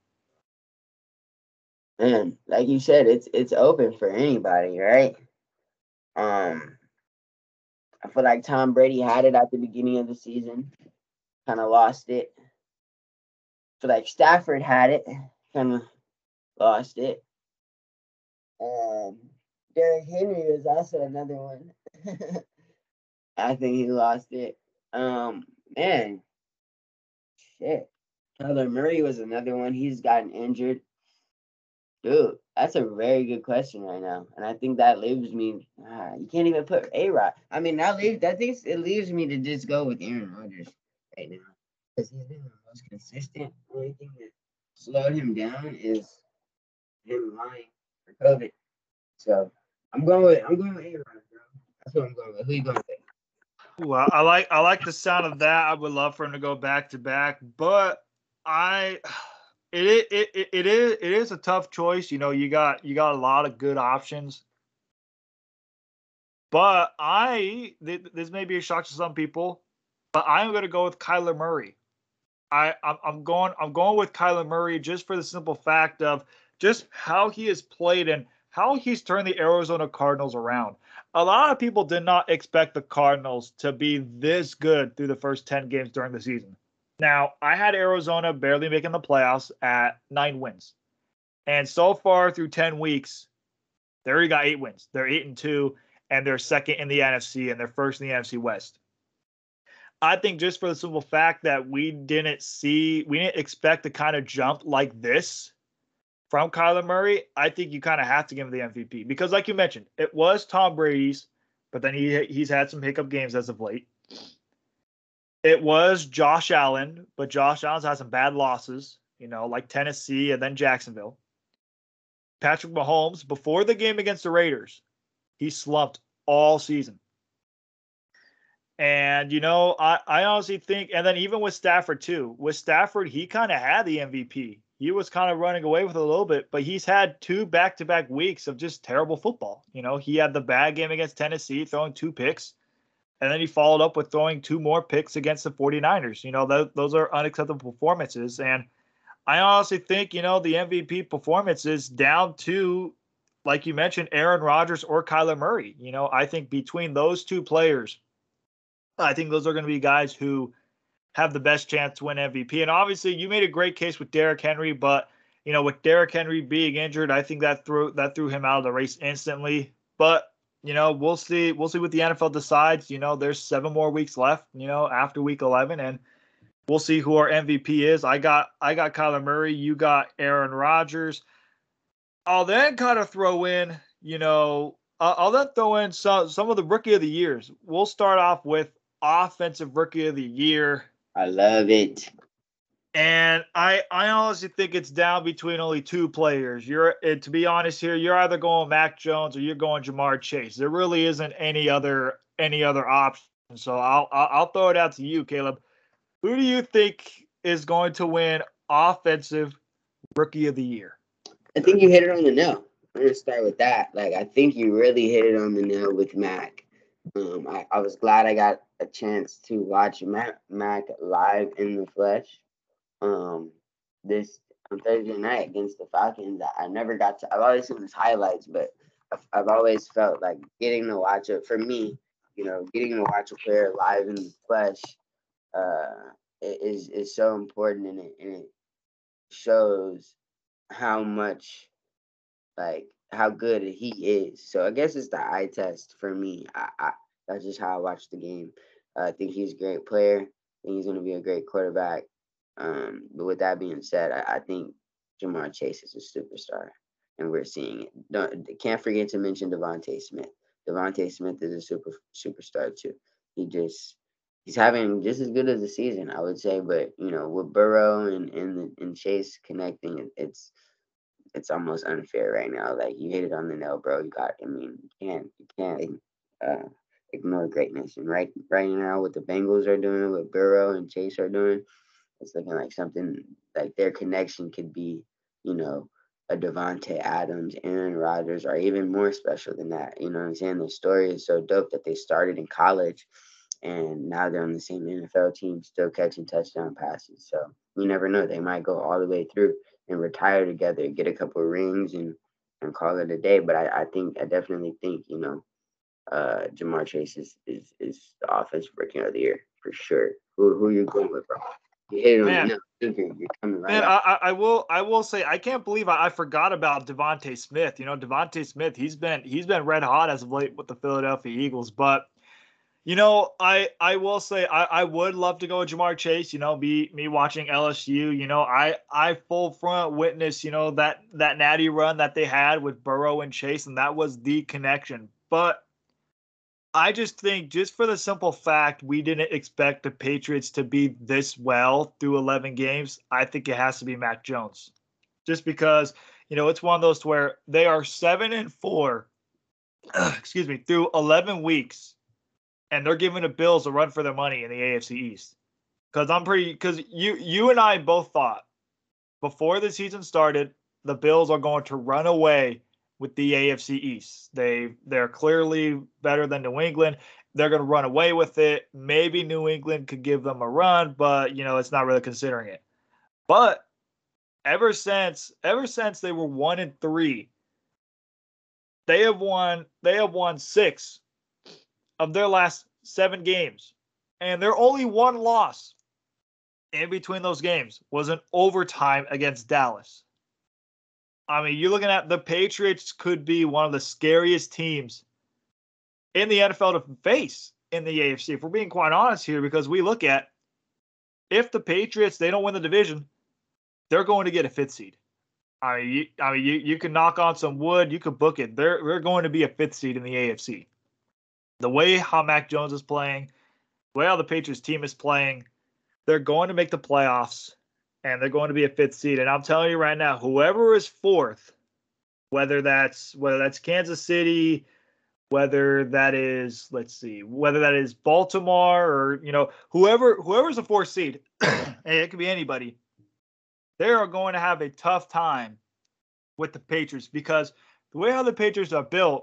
Speaker 2: man, like you said, it's it's open for anybody, right? Um, I feel like Tom Brady had it at the beginning of the season, kind of lost it. I feel like Stafford had it, kind of lost it. Um, Derrick Henry is also another one. I think he lost it. Um, man, shit. Kyler Murray was another one. He's gotten injured. Dude, that's a very good question right now, and I think that leaves me. Ah, you can't even put A Rod. I mean, that leaves that thinks it leaves me to just go with Aaron Rodgers right now because he's been the most consistent. Only thing that slowed him down is him lying for COVID. So I'm going with I'm going with A Rod, bro. That's what I'm going with. Who you going with?
Speaker 1: Well, I like I like the sound of that. I would love for him to go back to back, but I it it it, it is it is a tough choice. You know, you got you got a lot of good options, but I th- this may be a shock to some people, but I'm going to go with Kyler Murray. I I'm, I'm going I'm going with Kyler Murray just for the simple fact of just how he has played and how he's turned the Arizona Cardinals around. A lot of people did not expect the Cardinals to be this good through the first ten games during the season. Now, I had Arizona barely making the playoffs at nine wins. And so far through ten weeks, they already got eight wins. They're eight and two, and they're second in the N F C, and they're first in the N F C West. I think just for the simple fact that we didn't see, we didn't expect to kind of jump like this from Kyler Murray, I think you kind of have to give him the M V P because, like you mentioned, it was Tom Brady's, but then he he's had some hiccup games as of late. It was Josh Allen, but Josh Allen's had some bad losses, you know, like Tennessee and then Jacksonville. Patrick Mahomes, before the game against the Raiders, he slumped all season. And, you know, I, I honestly think, and then even with Stafford too, with Stafford, he kind of had the M V P. He was kind of running away with it a little bit, but he's had two back to back weeks of just terrible football. You know, he had the bad game against Tennessee, throwing two picks, and then he followed up with throwing two more picks against the 49ers. You know, th- those are unacceptable performances. And I honestly think, you know, the M V P performance is down to, like you mentioned, Aaron Rodgers or Kyler Murray. You know, I think between those two players, I think those are going to be guys who have the best chance to win M V P. And obviously, you made a great case with Derrick Henry, but you know, with Derrick Henry being injured, I think that threw that threw him out of the race instantly. But you know, we'll see. We'll see what the N F L decides. You know, there's seven more weeks left. You know, after week eleven, and we'll see who our M V P is. I got I got Kyler Murray. You got Aaron Rodgers. I'll then kind of throw in, you know, I'll, I'll then throw in some some of the rookie of the years. We'll start off with offensive rookie of the year.
Speaker 2: I love it.
Speaker 1: And I I honestly think it's down between only two players. You're to be honest here, you're either going Mac Jones or you're going Jamar Chase. There really isn't any other any other option. So I'll I'll, I'll throw it out to you, Caleb. Who do you think is going to win offensive rookie of the year?
Speaker 2: I think you hit it on the nail. I'm gonna start with that. Like, I think you really hit it on the nail with Mac. Um, I, I was glad I got a chance to watch Mac, Mac live in the flesh. Um, this on Thursday night against the Falcons. I, I never got to. I've always seen his highlights, but I've, I've always felt like getting to watch it. For me, you know, getting to watch a player live in the flesh uh, is is so important, and it, and it shows how much, like, how good he is. So I guess it's the eye test for me. I, I that's just how I watch the game. Uh, I think he's a great player. I think he's going to be a great quarterback. Um, but with that being said, I, I think Jamar Chase is a superstar, and we're seeing it. Don't can't forget to mention Devontae Smith. Devontae Smith is a super superstar too. He just he's having just as good as a season, I would say. But you know, with Burrow and and, and Chase connecting, it, it's it's almost unfair right now. Like, you hit it on the nail, bro. You got. I mean, you can't you can't uh, ignore greatness. And right right now, what the Bengals are doing, what Burrow and Chase are doing, it's looking like something like their connection could be, you know, a Devontae Adams, Aaron Rodgers, or even more special than that. You know what I'm saying? Their story is so dope that they started in college, and now they're on the same N F L team, still catching touchdown passes. So you never know; they might go all the way through and retire together, get a couple of rings, and and call it a day. But I, I think I definitely think, you know, uh, Jamar Chase is is is the offensive rookie of the year for sure. Who who are you going with, bro? You hit it on the nail. You're coming right
Speaker 1: Man,
Speaker 2: out.
Speaker 1: I, I will I will say I can't believe I, I forgot about Devontae Smith. You know, Devontae Smith, he's been he's been red hot as of late with the Philadelphia Eagles. But you know, I I will say I, I would love to go with Jamar Chase. You know, be me watching L S U. You know, I I full front witness, you know, that that natty run that they had with Burrow and Chase, and that was the connection. But I just think, just for the simple fact we didn't expect the Patriots to be this well through eleven games, I think it has to be Mac Jones. Just because, you know, it's one of those where they are seven and four, excuse me, through eleven weeks, and they're giving the Bills a run for their money in the A F C East. Because I'm pretty, because you you and I both thought before the season started, the Bills are going to run away with the A F C East. They they're clearly better than New England. They're going to run away with it. Maybe New England could give them a run, but you know, it's not really considering it. But ever since ever since they were one and three, they have won they have won six of their last seven games. And their only one loss in between those games was an overtime against Dallas. I mean, you're looking at the Patriots could be one of the scariest teams in the N F L to face in the A F C. If we're being quite honest here, because we look at if the Patriots, they don't win the division, they're going to get a fifth seed. I mean, you, I mean, you, you can knock on some wood, you could book it. They're they're going to be a fifth seed in the A F C. The way how Mac Jones is playing, the way how the Patriots team is playing, they're going to make the playoffs. And they're going to be a fifth seed. And I'm telling you right now, whoever is fourth, whether that's whether that's Kansas City whether that is, let's see, whether that is Baltimore or, you know, whoever, whoever's a fourth seed, hey, it could be anybody. They are going to have a tough time with the Patriots because the way how the Patriots are built,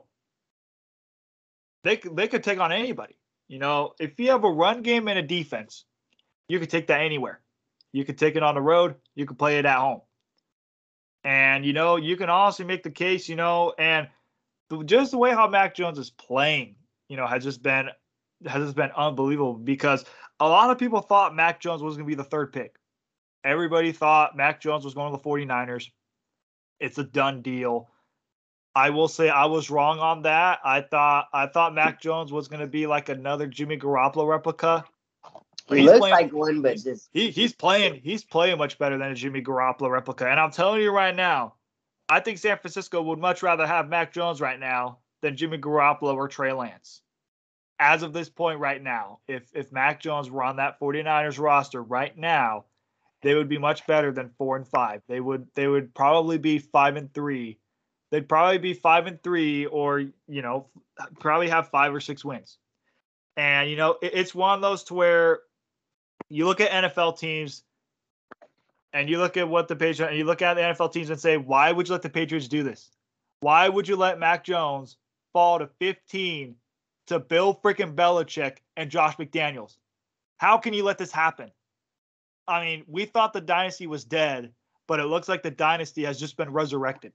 Speaker 1: they they could take on anybody. You know, if you have a run game and a defense, you could take that anywhere. You could take it on the road. You could play it at home. And, you know, you can also make the case, you know, and the, just the way how Mac Jones is playing, you know, has just been has just been unbelievable because a lot of people thought Mac Jones was going to be the third pick. Everybody thought Mac Jones was going to the 49ers. It's a done deal. I will say I was wrong on that. I thought I thought Mac Jones was going to be like another Jimmy Garoppolo replica.
Speaker 2: He looks playing, like one, but
Speaker 1: he's,
Speaker 2: just
Speaker 1: he he's playing he's playing much better than a Jimmy Garoppolo replica. And I'm telling you right now, I think San Francisco would much rather have Mac Jones right now than Jimmy Garoppolo or Trey Lance. As of this point right now, if if Mac Jones were on that 49ers roster right now, they would be much better than four and five. They would they would probably be five and three. They'd probably be five and three, or you know, probably have five or six wins. And you know, it, it's one of those to where you look at N F L teams and you look at what the Patriots and you look at the N F L teams and say, why would you let the Patriots do this? Why would you let Mac Jones fall to fifteen to Bill freaking Belichick and Josh McDaniels? How can you let this happen? I mean, we thought the dynasty was dead, but it looks like the dynasty has just been resurrected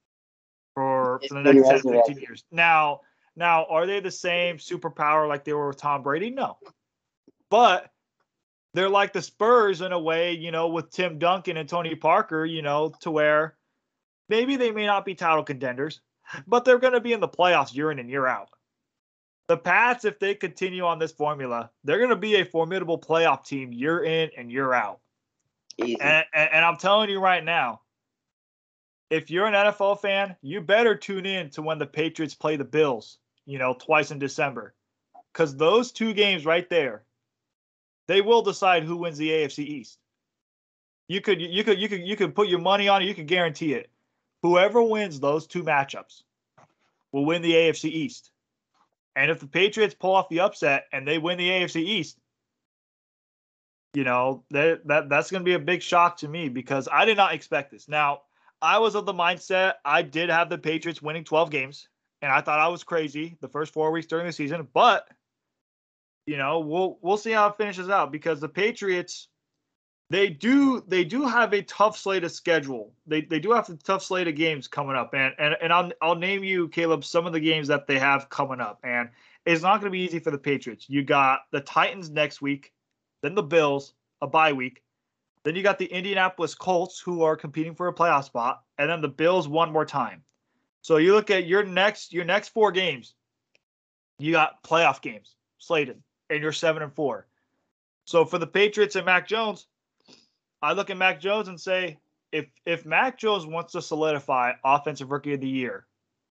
Speaker 1: for, for the next ten, fifteen years. Now, now, are they the same superpower like they were with Tom Brady? No. But they're like the Spurs in a way, you know, with Tim Duncan and Tony Parker, you know, to where maybe they may not be title contenders, but they're going to be in the playoffs year in and year out. The Pats, if they continue on this formula, they're going to be a formidable playoff team year in and year out. And, and, and I'm telling you right now, if you're an N F L fan, you better tune in to when the Patriots play the Bills, you know, twice in December. Because those two games right there, they will decide who wins the A F C East. You could you could you could you could put your money on it, you could guarantee it. Whoever wins those two matchups will win the A F C East. And if the Patriots pull off the upset and they win the A F C East, you know, that that that's going to be a big shock to me because I did not expect this. Now, I was of the mindset I did have the Patriots winning twelve games, and I thought I was crazy the first four weeks during the season, but you know, we'll we'll see how it finishes out because the Patriots, they do they do have a tough slate of schedule. They they do have a tough slate of games coming up, and and and I'll I'll name you, Caleb, some of the games that they have coming up, and it's not going to be easy for the Patriots. You got the Titans next week, then the Bills, a bye week, then you got the Indianapolis Colts who are competing for a playoff spot, and then the Bills one more time. So you look at your next your next four games, you got playoff games slated. And you're seven and four. So for the Patriots and Mac Jones, I look at Mac Jones and say, if if Mac Jones wants to solidify Offensive Rookie of the Year,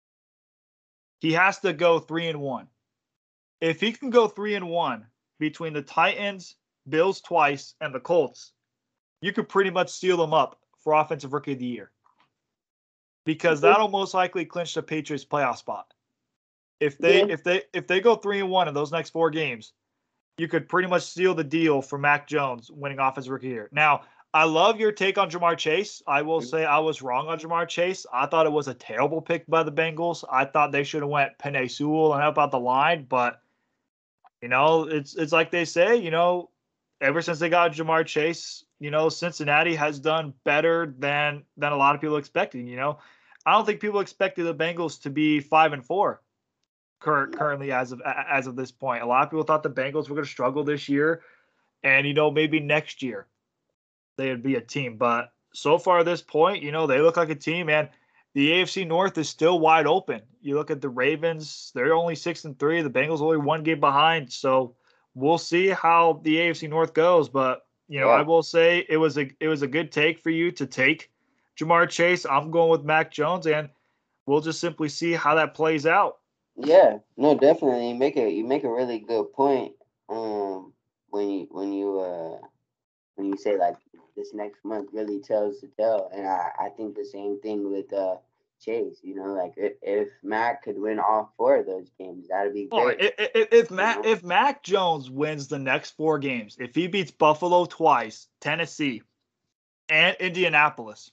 Speaker 1: he has to go three and one. If he can go three and one between the Titans, Bills twice, and the Colts, you could pretty much seal them up for Offensive Rookie of the Year. Because that'll most likely clinch the Patriots playoff spot. If they yeah. if they if they go three and one in those next four games, you could pretty much seal the deal for Mac Jones winning Offensive Rookie of the Year. Now, I love your take on Ja'Marr Chase. I will say I was wrong on Ja'Marr Chase. I thought it was a terrible pick by the Bengals. I thought they should have went Penei Sewell and help out the line, but you know, it's it's like they say, you know, ever since they got Ja'Marr Chase, you know, Cincinnati has done better than than a lot of people expected. You know, I don't think people expected the Bengals to be five and four. Currently, as of as of this point, a lot of people thought the Bengals were going to struggle this year, and you know maybe next year they'd be a team. But so far at this point, you know they look like a team, and the A F C North is still wide open. You look at the Ravens; they're only six and three. The Bengals only one game behind. So we'll see how the A F C North goes. But you know, yeah. I will say it was a it was a good take for you to take Ja'Marr Chase. I'm going with Mac Jones, and we'll just simply see how that plays out.
Speaker 2: Yeah, no, definitely. You make a you make a really good point. Um, when you when you uh when you say like this next month really tells the tale, and I, I think the same thing with uh Chase. You know, like if, if Mac could win all four of those games, that'd be
Speaker 1: Oh,
Speaker 2: great.
Speaker 1: if, if, if
Speaker 2: You
Speaker 1: Mac
Speaker 2: know?
Speaker 1: if Mac Jones wins the next four games, if he beats Buffalo twice, Tennessee, and Indianapolis,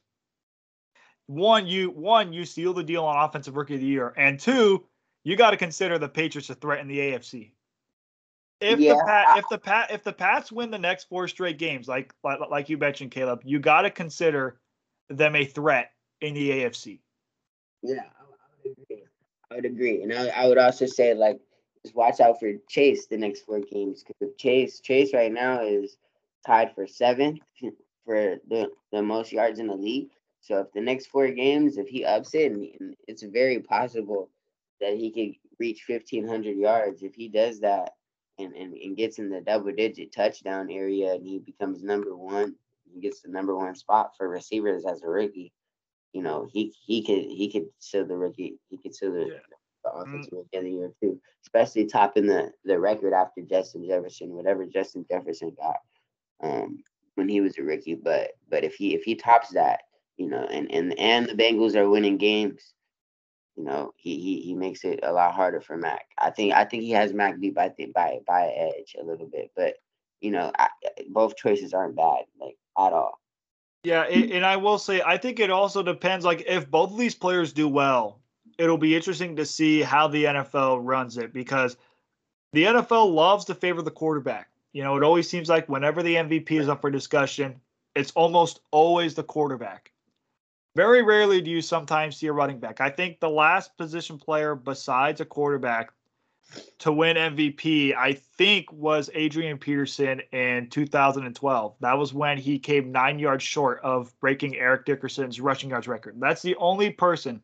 Speaker 1: one you one you seal the deal on offensive rookie of the year, and two, you got to consider the Patriots a threat in the A F C. If the
Speaker 2: Yeah,
Speaker 1: Pat
Speaker 2: I,
Speaker 1: if the Pat if the Pats win the next four straight games, like like, like you mentioned, Caleb, you got to consider them a threat in the A F C.
Speaker 2: yeah, I, I would agree. I would agree, and I, I would also say like just watch out for Chase the next four games because Chase Chase right now is tied for seventh for the the most yards in the league. So if the next four games, if he ups it, and, and it's very possible that he could reach fifteen hundred yards. If he does that and, and, and gets in the double digit touchdown area and he becomes number one, he gets the number one spot for receivers as a rookie. You know, he he could he could seal the rookie. He could seal the,
Speaker 1: Yeah.
Speaker 2: the
Speaker 1: Mm,
Speaker 2: offensive rookie of the year too, especially topping the the record after Justin Jefferson, whatever Justin Jefferson got um, when he was a rookie. But but if he if he tops that, you know, and and and the Bengals are winning games, you know, he he he makes it a lot harder for Mac. I think I think he has Mac beat by by by an edge a little bit, but you know, I, both choices aren't bad like at all.
Speaker 1: Yeah, and I will say, I think it also depends. Like, if both of these players do well, it'll be interesting to see how the N F L runs it because the N F L loves to favor the quarterback. You know, it always seems like whenever the M V P is up for discussion, it's almost always the quarterback. Very rarely do you sometimes see a running back. I think the last position player besides a quarterback to win M V P, I think, was Adrian Peterson in two thousand twelve. That was when he came nine yards short of breaking Eric Dickerson's rushing yards record. That's the only person,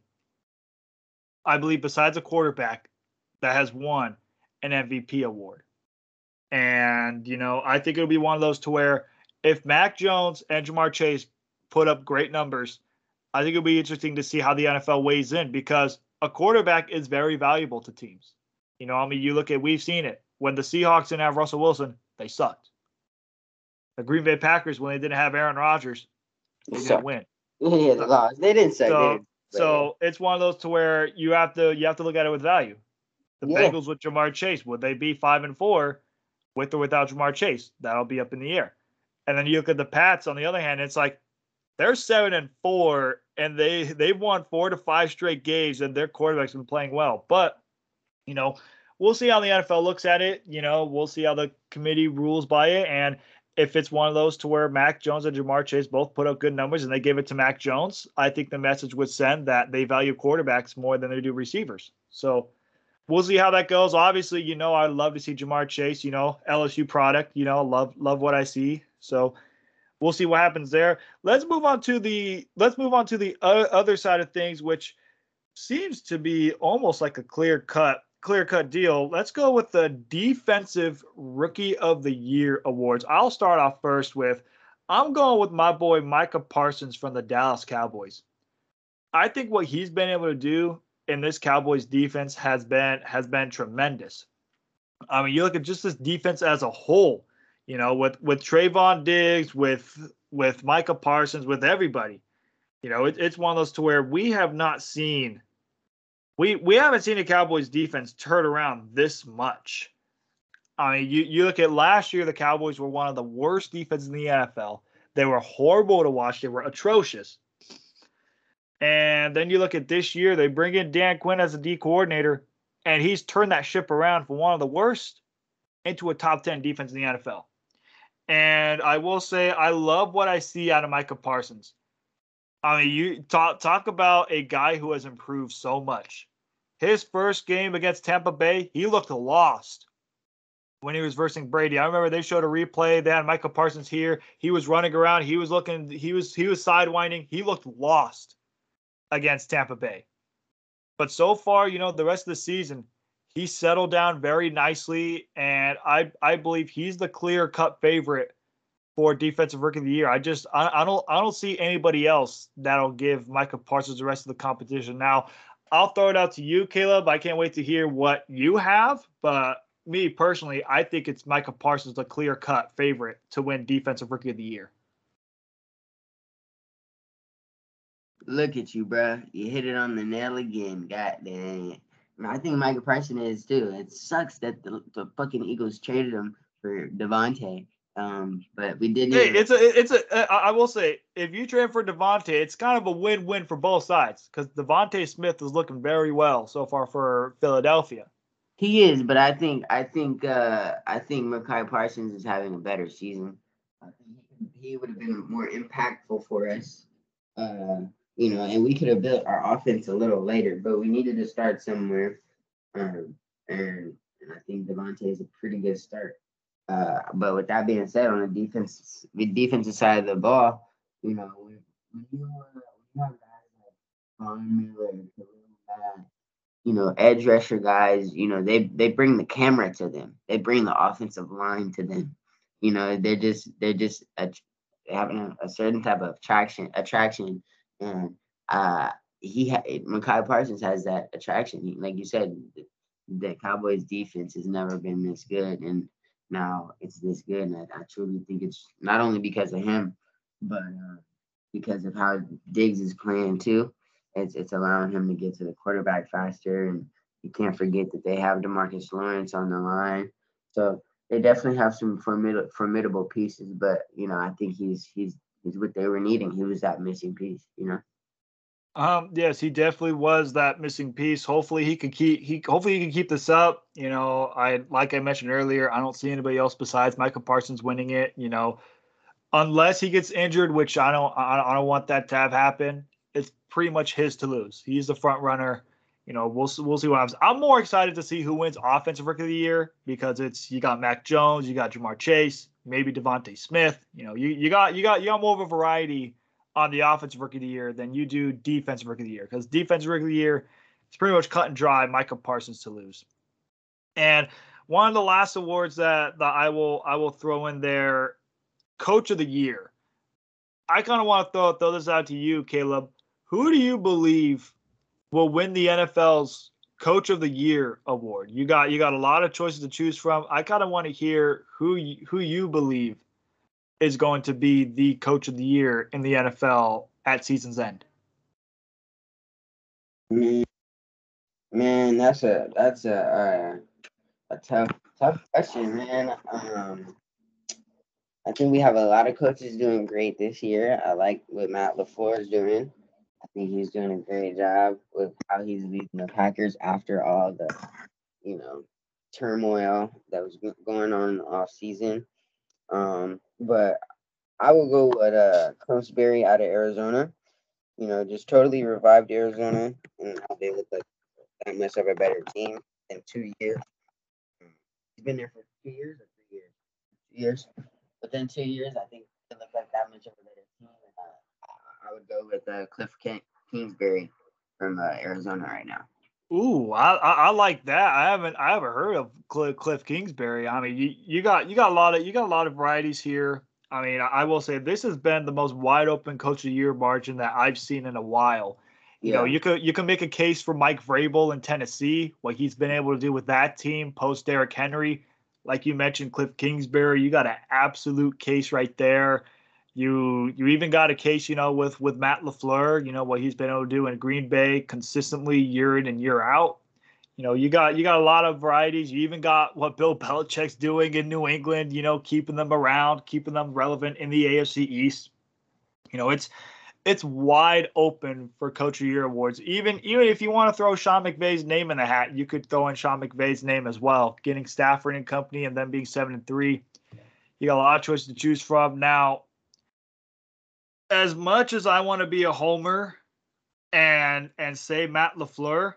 Speaker 1: I believe, besides a quarterback that has won an M V P award. And, you know, I think it'll be one of those to where if Mac Jones and Jamar Chase put up great numbers, I think it'll be interesting to see how the N F L weighs in because a quarterback is very valuable to teams. You know, I mean, you look at, we've seen it. When the Seahawks didn't have Russell Wilson, they sucked. The Green Bay Packers, when they didn't have Aaron Rodgers, they didn't
Speaker 2: So
Speaker 1: win.
Speaker 2: yeah, they
Speaker 1: So,
Speaker 2: lost. They didn't suck. They
Speaker 1: so,
Speaker 2: didn't, but yeah,
Speaker 1: so it's one of those to where you have to you have to look at it with value. The
Speaker 2: yeah,
Speaker 1: Bengals with Jamar Chase, would they be five and four with or without Jamar Chase? That'll be up in the air. And then you look at the Pats on the other hand, it's like they're seven and four, and they they've won four to five straight games, and their quarterback's been playing well. But you know, we'll see how the N F L looks at it. You know, we'll see how the committee rules by it, and if it's one of those to where Mac Jones and Jamar Chase both put up good numbers and they give it to Mac Jones, I think the message would send that they value quarterbacks more than they do receivers. So we'll see how that goes. Obviously, you know, I'd love to see Jamar Chase, you know, L S U product, you know, love love what I see. So we'll see what happens there. Let's move on to the let's move on to the other side of things, which seems to be almost like a clear cut clear cut deal. Let's go with the defensive rookie of the year awards. I'll start off first with I'm going with my boy Micah Parsons from the Dallas Cowboys. I think what he's been able to do in this Cowboys defense has been has been tremendous. I mean, you look at just this defense as a whole, you know, with with Trayvon Diggs, with with Micah Parsons, with everybody. You know, it, it's one of those to where we have not seen we we haven't seen a Cowboys defense turn around this much. I mean, you, you look at last year, the Cowboys were one of the worst defenses in the N F L. They were horrible to watch. They were atrocious. And then you look at this year, they bring in Dan Quinn as a D coordinator, and he's turned that ship around from one of the worst into a top ten defense in the N F L. And I will say, I love what I see out of Micah Parsons. I mean, you talk talk about a guy who has improved so much. His first game against Tampa Bay, he looked lost when he was versing Brady. I remember they showed a replay. They had Micah Parsons here. He was running around. He was looking. He was he was sidewinding. He looked lost against Tampa Bay. But so far, you know, the rest of the season, he settled down very nicely, and I I believe he's the clear cut favorite for defensive rookie of the year. I just I, I don't I don't see anybody else that'll give Micah Parsons the rest of the competition. Now, I'll throw it out to you, Caleb. I can't wait to hear what you have, but me personally, I think it's Micah Parsons the clear cut favorite to win defensive rookie of the year.
Speaker 2: Look at you, bro. You hit it on the nail again. God dang it. I think Michael Parsons is too. It sucks that the, the fucking Eagles traded him for Devontae. Um, but we did
Speaker 1: Hey,
Speaker 2: need
Speaker 1: it's a, it's a. I will say, if you trade for Devontae, it's kind of a win-win for both sides because Devontae Smith is looking very well so far for Philadelphia.
Speaker 2: He is, but I think I think uh I think Micah Parsons is having a better season. I think he, he would have been more impactful for us. Uh, you know, and we could have built our offense a little later, but we needed to start somewhere. Um, and, and I think Devontae is a pretty good start. Uh, but with that being said, on the defense, the defensive side of the ball, you know, when, when you, uh, when you have guys like Von Miller, Khalil Mack, you know, edge rusher guys, you know, they they bring the camera to them. They bring the offensive line to them. You know, they're just they're just a, having a, a certain type of attraction attraction, and uh, he ha- Micah Parsons has that attraction. He, like you said, the, the Cowboys defense has never been this good, and now it's this good. And I, I truly think it's not only because of him, but uh, because of how Diggs is playing too. It's it's allowing him to get to the quarterback faster, and you can't forget that they have Demarcus Lawrence on the line. So they definitely have some formid- formidable pieces, but you know I think he's he's he's what they were needing. He was that missing piece, you know.
Speaker 1: Um, yes, he definitely was that missing piece. Hopefully he could keep he hopefully he can keep this up. You know, I like I mentioned earlier, I don't see anybody else besides Michael Parsons winning it, you know, unless he gets injured, which I don't I, I don't want that to have happen. It's pretty much his to lose. He's the front runner. You know, we'll we'll see what happens. I'm more excited to see who wins Offensive Rookie of the Year because it's you got Mac Jones, you got Jamar Chase, maybe Devontae Smith. You know, you you got you got you got more of a variety on the Offensive Rookie of the Year than you do Defensive Rookie of the Year because Defensive Rookie of the Year it's pretty much cut and dry. Micah Parsons to lose. And one of the last awards that, that I will I will throw in there, Coach of the Year. I kind of want to throw throw this out to you, Caleb. Who do you believe will win the N F L's Coach of the Year award? You got you got a lot of choices to choose from. I kind of want to hear who you, who you believe is going to be the Coach of the Year in the N F L at season's end.
Speaker 2: Man, man, that's a that's a uh, a tough tough question, man. Um, I think we have a lot of coaches doing great this year. I like what Matt LaFleur is doing. I think he's doing a great job with how he's leading the Packers after all the, you know, turmoil that was going on in the off season. Um, but I will go with uh, Coach Berry out of Arizona. You know, just totally revived Arizona and how they look like that much of a better team in two years. He's been there for two years or three years. Two years. Within two years, I think they look like that much of a better team. And, uh, I would go with uh, Cliff King- Kingsbury from uh, Arizona right now.
Speaker 1: Ooh, I, I, I like that. I haven't I haven't heard of Cliff, Cliff Kingsbury. I mean, you, you got you got a lot of you got a lot of varieties here. I mean, I, I will say this has been the most wide open Coach of the Year margin that I've seen in a while. You know,
Speaker 2: Yeah.
Speaker 1: you could you can make a case for Mike Vrabel in Tennessee, what he's been able to do with that team post Derrick Henry. Like you mentioned, Cliff Kingsbury, you got an absolute case right there. You you even got a case, you know, with with Matt LaFleur, you know, what he's been able to do in Green Bay consistently year in and year out. You know, you got you got a lot of varieties. You even got what Bill Belichick's doing in New England, you know, keeping them around, keeping them relevant in the A F C East. You know, it's it's wide open for Coach of the Year awards. Even even if you want to throw Sean McVay's name in the hat, you could throw in Sean McVay's name as well. Getting Stafford and company and then being seven and three. You got a lot of choices to choose from. Now, as much as I want to be a homer and and say Matt LaFleur,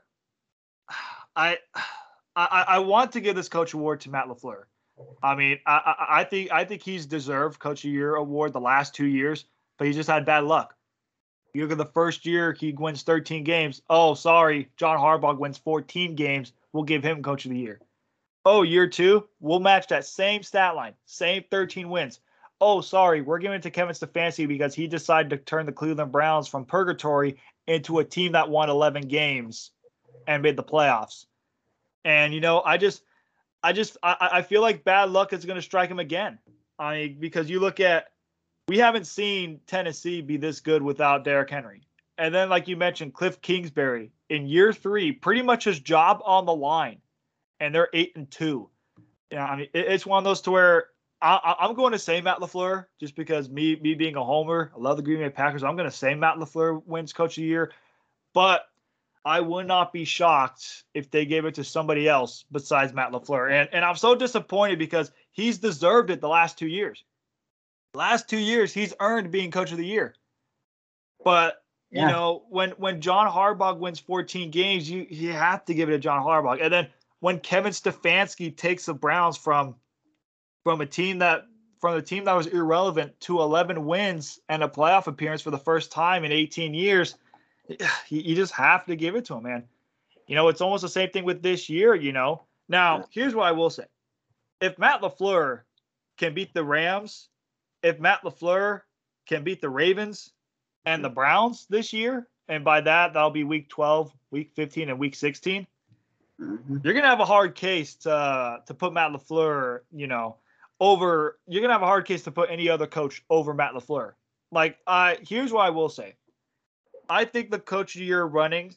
Speaker 1: I I, I want to give this coach award to Matt LaFleur. I mean, I, I I think I think he's deserved Coach of the Year award the last two years, but he just had bad luck. You look at the first year, he wins thirteen games. Oh, sorry, John Harbaugh wins fourteen games. We'll give him Coach of the Year. Oh, year two, we'll match that same stat line, same thirteen wins. Oh, sorry, we're giving it to Kevin Stefanski because he decided to turn the Cleveland Browns from purgatory into a team that won eleven games and made the playoffs. And you know, I just, I just, I, I feel like bad luck is going to strike him again. I mean, because you look at, we haven't seen Tennessee be this good without Derrick Henry. And then, like you mentioned, Cliff Kingsbury in year three, pretty much his job on the line, and they're eight and two. Yeah, I mean, it, it's one of those to where I, I, I'm going to say Matt LaFleur just because me me being a homer, I love the Green Bay Packers. I'm going to say Matt LaFleur wins Coach of the Year, but I would not be shocked if they gave it to somebody else besides Matt LaFleur. And and I'm so disappointed because he's deserved it the last two years. Last two years, he's earned being Coach of the Year. But you
Speaker 2: Yeah.
Speaker 1: know, when when John Harbaugh wins fourteen games, you you have to give it to John Harbaugh. And then when Kevin Stefanski takes the Browns from from a team that from a team that was irrelevant to eleven wins and a playoff appearance for the first time in eighteen years, you, you just have to give it to him, man. You know, it's almost the same thing with this year, you know. Now, here's what I will say. If Matt LaFleur can beat the Rams, if Matt LaFleur can beat the Ravens and the Browns this year, and by that, that'll be week twelve, week fifteen, and week sixteen, mm-hmm. You're going to have a hard case to, to put Matt LaFleur, you know, over – you're going to have a hard case to put any other coach over Matt LaFleur. Like, I here's what I will say. I think the Coach of the Year running,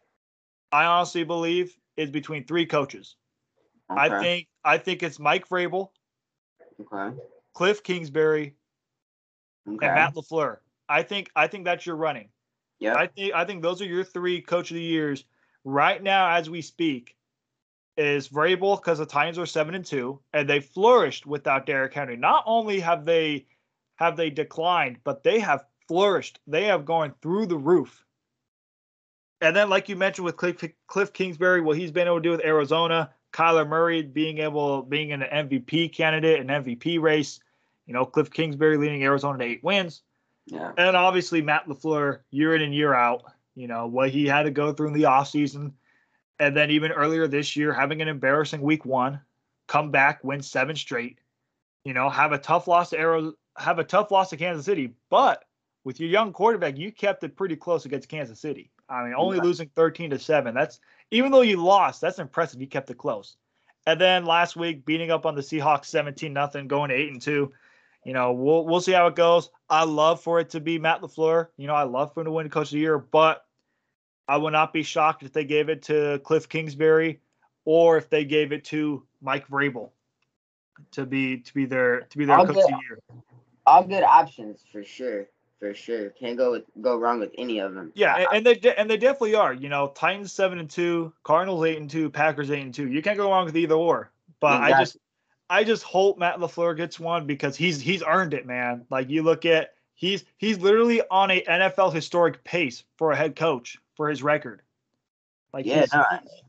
Speaker 1: I honestly believe, is between three coaches. Okay. I think I think it's Mike Vrabel, okay. Cliff Kingsbury, okay. and Matt LaFleur. I think I think that's your running. Yeah. I think I think those are your three Coach of the Years right now as we speak. Is Vrabel because the Titans are seven and two and they flourished without Derrick Henry. Not only have they have they declined, but they have flourished. They have gone through the roof. And then, like you mentioned with Cliff, Cliff Kingsbury, what he's been able to do with Arizona, Kyler Murray being able being an M V P candidate, an M V P race. You know, Cliff Kingsbury leading Arizona to eight wins. Yeah. And obviously Matt LaFleur, year in and year out, you know, what he had to go through in the offseason. And then even earlier this year, having an embarrassing week one, come back, win seven straight, you know, have a tough loss to Arizona, have a tough loss to Kansas City. But with your young quarterback, you kept it pretty close against Kansas City. I mean, only yeah. losing thirteen to seven. That's even though you lost, that's impressive. You kept it close. And then last week, beating up on the Seahawks seventeen nothing, going to eight and two. You know, we'll we'll see how it goes. I love for it to be Matt LaFleur. You know, I love for him to win Coach of the Year, but I would not be shocked if they gave it to Cliff Kingsbury or if they gave it to Mike Vrabel to be to be their to be their
Speaker 2: all
Speaker 1: Coach
Speaker 2: good,
Speaker 1: of the Year.
Speaker 2: All good options for sure. For sure, can't go with, go wrong with any of them.
Speaker 1: Yeah, and, and they de- and they definitely are. You know, Titans seven and two, Cardinals eight and two, Packers eight and two. You can't go wrong with either or. But exactly. I just, I just hope Matt LaFleur gets one because he's he's earned it, man. Like you look at he's he's literally on a N F L historic pace for a head coach for his record. Like
Speaker 2: yeah, no,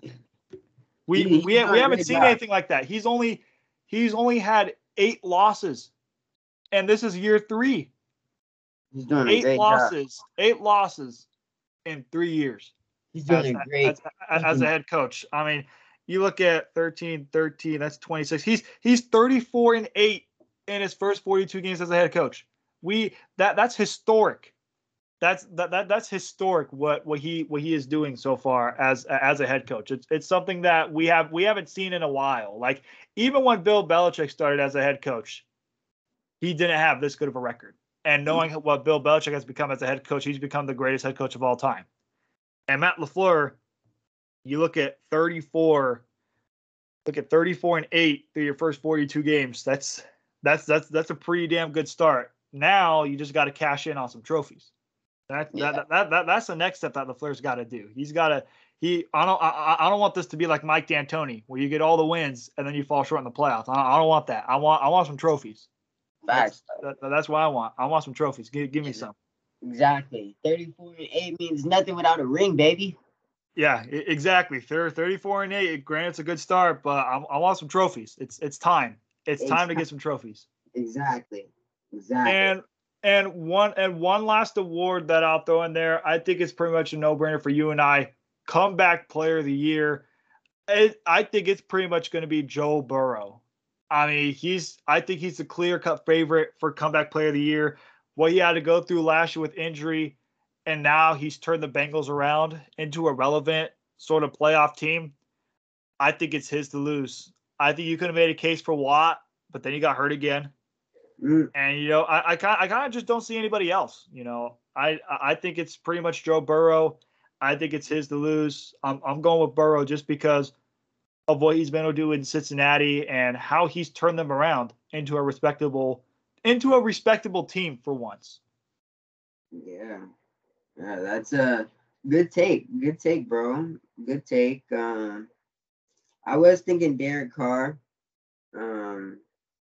Speaker 1: we he, we we haven't seen job. anything like that. He's only he's only had eight losses, and this is year three.
Speaker 2: He's doing
Speaker 1: eight
Speaker 2: a great
Speaker 1: losses,
Speaker 2: job.
Speaker 1: eight losses in three years.
Speaker 2: He's doing
Speaker 1: as,
Speaker 2: a great
Speaker 1: as, as, as a head coach. I mean, you look at thirteen, thirteen, that's twenty-six. He's he's thirty-four and eight in his first forty-two games as a head coach. We that that's historic. That's that, that that's historic what what he what he is doing so far as as a head coach. It's it's something that we have we haven't seen in a while. Like even when Bill Belichick started as a head coach, he didn't have this good of a record. And knowing what Bill Belichick has become as a head coach, he's become the greatest head coach of all time. And Matt LaFleur, you look at thirty-four, look at thirty-four and eight through your first forty-two games. That's that's that's that's a pretty damn good start. Now you just got to cash in on some trophies. That, yeah. that, that that that's the next step that LaFleur's got to do. He's got to he. I don't I, I don't want this to be like Mike D'Antoni, where you get all the wins and then you fall short in the playoffs. I, I don't want that. I want I want some trophies. That's, that, that's what I want. I want some trophies. Give, give me some.
Speaker 2: Exactly. thirty-four and eight means nothing without a ring, baby.
Speaker 1: Yeah, exactly. thirty-four and eight. Granted, it's a good start, but I, I want some trophies. It's it's time. It's, it's time, time to get some trophies.
Speaker 2: Exactly. Exactly.
Speaker 1: And and one and one last award that I'll throw in there. I think it's pretty much a no-brainer for you and I. Comeback Player of the Year. It, I think it's pretty much going to be Joe Burrow. I mean, he's. I think he's the clear-cut favorite for Comeback Player of the Year. What he had to go through last year with injury, and now he's turned the Bengals around into a relevant sort of playoff team. I think it's his to lose. I think you could have made a case for Watt, but then he got hurt again. Mm. And you know, I I kind I kind of just don't see anybody else. You know, I I think it's pretty much Joe Burrow. I think it's his to lose. I'm I'm going with Burrow just because of what he's been able to do in Cincinnati and how he's turned them around into a respectable into a respectable team for once.
Speaker 2: Yeah, yeah, that's a good take. Good take, bro. Good take. Um, I was thinking Derek Carr. Um,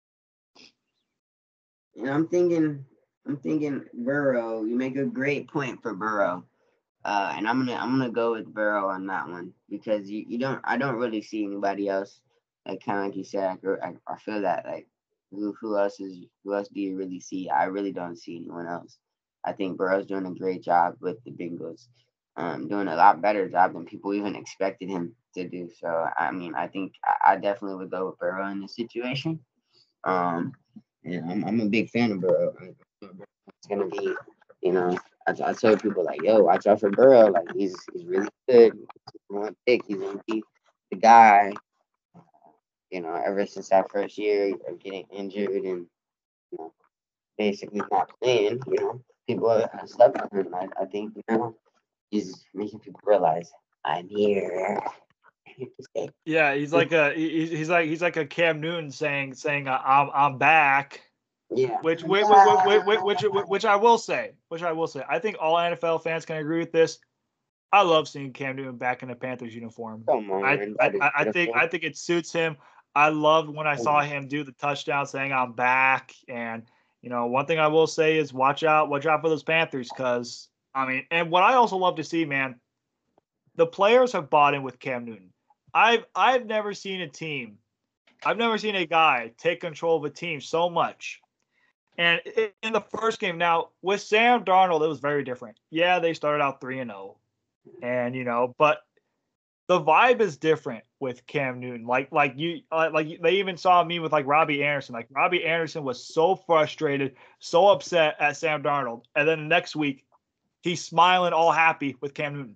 Speaker 2: and I'm thinking, I'm thinking Burrow. You make a great point for Burrow. Uh, and I'm gonna I'm gonna go with Burrow on that one because you, you don't I don't really see anybody else like kind of like you said I, I, I feel that like who who else is who else do you really see? I really don't see anyone else. I think Burrow's doing a great job with the Bengals, um, doing a lot better job than people even expected him to do. So I mean I think I, I definitely would go with Burrow in this situation. Um, and I'm I'm a big fan of Burrow. It's gonna be, you know, I, I tell people like, yo, watch out for Burrow. Like he's he's really good. He's one pick. He's gonna be the guy. You know, ever since that first year of getting injured and you know, basically not playing, you know, people are stuck on him. I, I think you know, he's making people realize I'm here.
Speaker 1: Yeah, he's like a he's, he's like he's like a Cam Newton saying saying uh, I'm I'm back.
Speaker 2: Yeah.
Speaker 1: Which which, which, which, which, which I will say, which I will say, I think all N F L fans can agree with this. I love seeing Cam Newton back in a Panthers uniform.
Speaker 2: Come on,
Speaker 1: I, I, I think I think it suits him. I loved when I saw him do the touchdown saying I'm back. And you know, one thing I will say is watch out, watch out for those Panthers, because I mean, and what I also love to see, man, the players have bought in with Cam Newton. I've I've never seen a team, I've never seen a guy take control of a team so much. And in the first game, now with Sam Darnold, it was very different. Yeah, they started out three and zero, and you know, but the vibe is different with Cam Newton. Like, like you, uh, like they even saw me with like Robbie Anderson. Like Robbie Anderson was so frustrated, so upset at Sam Darnold, and then the next week, he's smiling, all happy with Cam Newton.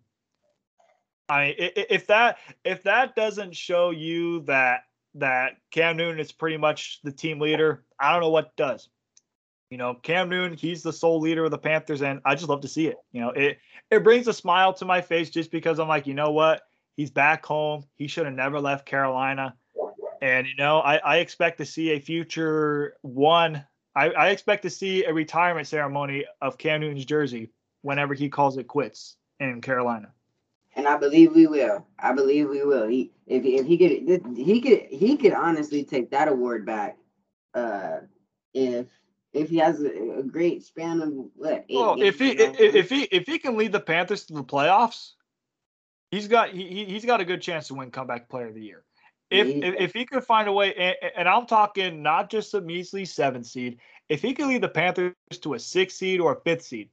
Speaker 1: I mean, if that if that doesn't show you that that Cam Newton is pretty much the team leader, I don't know what does. You know, Cam Newton, he's the sole leader of the Panthers, and I just love to see it. You know, it it brings a smile to my face just because I'm like, you know what? He's back home. He should have never left Carolina. And, you know, I, I expect to see a future one. I, I expect to see a retirement ceremony of Cam Newton's jersey whenever he calls it quits in Carolina.
Speaker 2: And I believe we will. I believe we will. He if if he could he could he could honestly take that award back. Uh, if if he has a, a great span of what eight
Speaker 1: well,
Speaker 2: games,
Speaker 1: if he if, if he if he can lead the Panthers to the playoffs, he's got he he's got a good chance to win comeback player of the year. If yeah. if, if he could find a way, and, and I'm talking not just a measly seven seed, if he could lead the Panthers to a six seed or a fifth seed,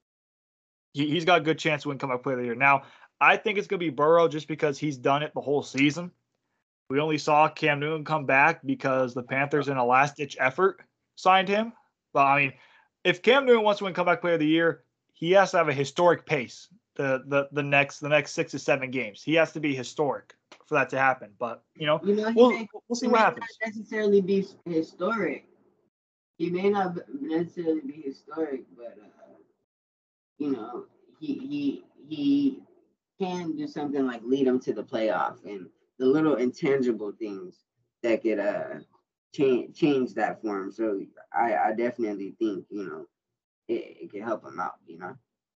Speaker 1: he, he's got a good chance to win comeback player of the year. Now, I think it's going to be Burrow just because he's done it the whole season. We only saw Cam Newton come back because the Panthers, in a last-ditch effort, signed him. But, I mean, if Cam Newton wants to win comeback player of the year, he has to have a historic pace the the, the next the next six to seven games. He has to be historic for that to happen. But, you know, you know we'll, may, we'll see what happens.
Speaker 2: He may not necessarily be historic. He may not necessarily be historic, but, uh, you know, he he he – can do something like lead them to the playoff and the little intangible things that could uh change change that for him. So I, I definitely think, you know, it, it can help him out, you know.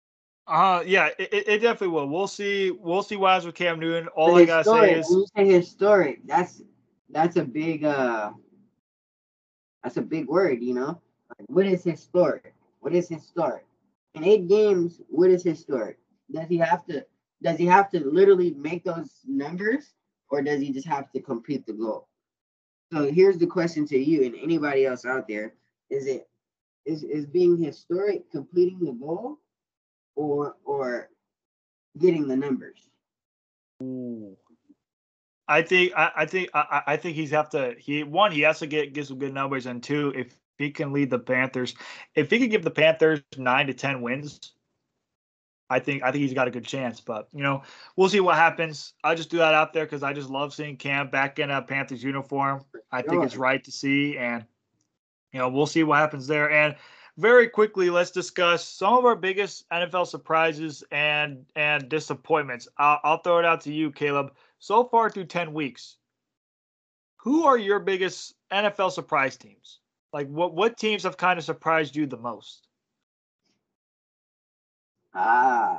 Speaker 1: Uh yeah, it, it definitely will. We'll see. We'll see what happens with Cam Newton. All I gotta say is
Speaker 2: when you say historic, that's that's a big uh that's a big word, you know. Like, what is historic? What is historic? In eight games, what is historic? Does he have to Does he have to literally make those numbers, or does he just have to complete the goal? So here's the question to you and anybody else out there: Is it is is being historic completing the goal, or or getting the numbers?
Speaker 1: Ooh. I think I, I think I, I think he's have to he one he has to get get some good numbers, and two, if he can lead the Panthers, if he could give the Panthers nine to ten wins, I think I think he's got a good chance. But, you know, we'll see what happens. I just do that out there because I just love seeing Cam back in a Panthers uniform. I think it's right to see, and, you know, we'll see what happens there. And very quickly, let's discuss some of our biggest N F L surprises and and disappointments. I'll, I'll throw it out to you, Caleb. So far through ten weeks, who are your biggest N F L surprise teams? Like, what what teams have kind of surprised you the most?
Speaker 2: Ah,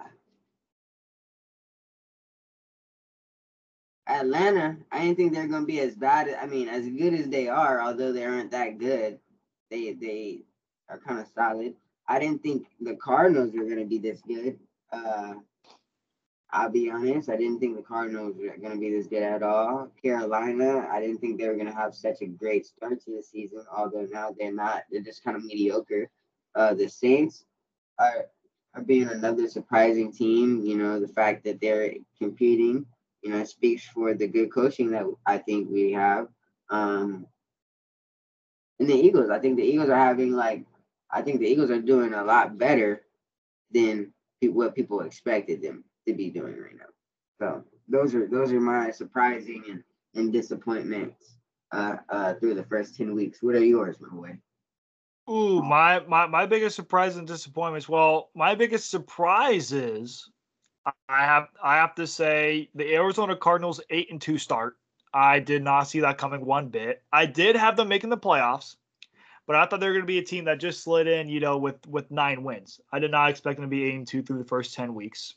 Speaker 2: Atlanta. I didn't think they're gonna be as bad. I mean, as good as they are, although they aren't that good. They they are kind of solid. I didn't think the Cardinals were gonna be this good. Uh, I'll be honest. I didn't think the Cardinals were gonna be this good at all. Carolina. I didn't think they were gonna have such a great start to the season. Although now they're not. They're just kind of mediocre. Uh, the Saints are are being another surprising team. You know, the fact that they're competing, you know, speaks for the good coaching that I think we have. Um, and the Eagles, I think the Eagles are having like, I think the Eagles are doing a lot better than pe- what people expected them to be doing right now. So those are those are my surprising and, and disappointments uh, uh, through the first ten weeks. What are yours, my boy?
Speaker 1: Ooh, my my my biggest surprise and disappointments. Well, my biggest surprise is I have I have to say the Arizona Cardinals eight and two start. I did not see that coming one bit. I did have them making the playoffs, but I thought they were going to be a team that just slid in, you know, with with nine wins. I did not expect them to be eight and two through the first ten weeks.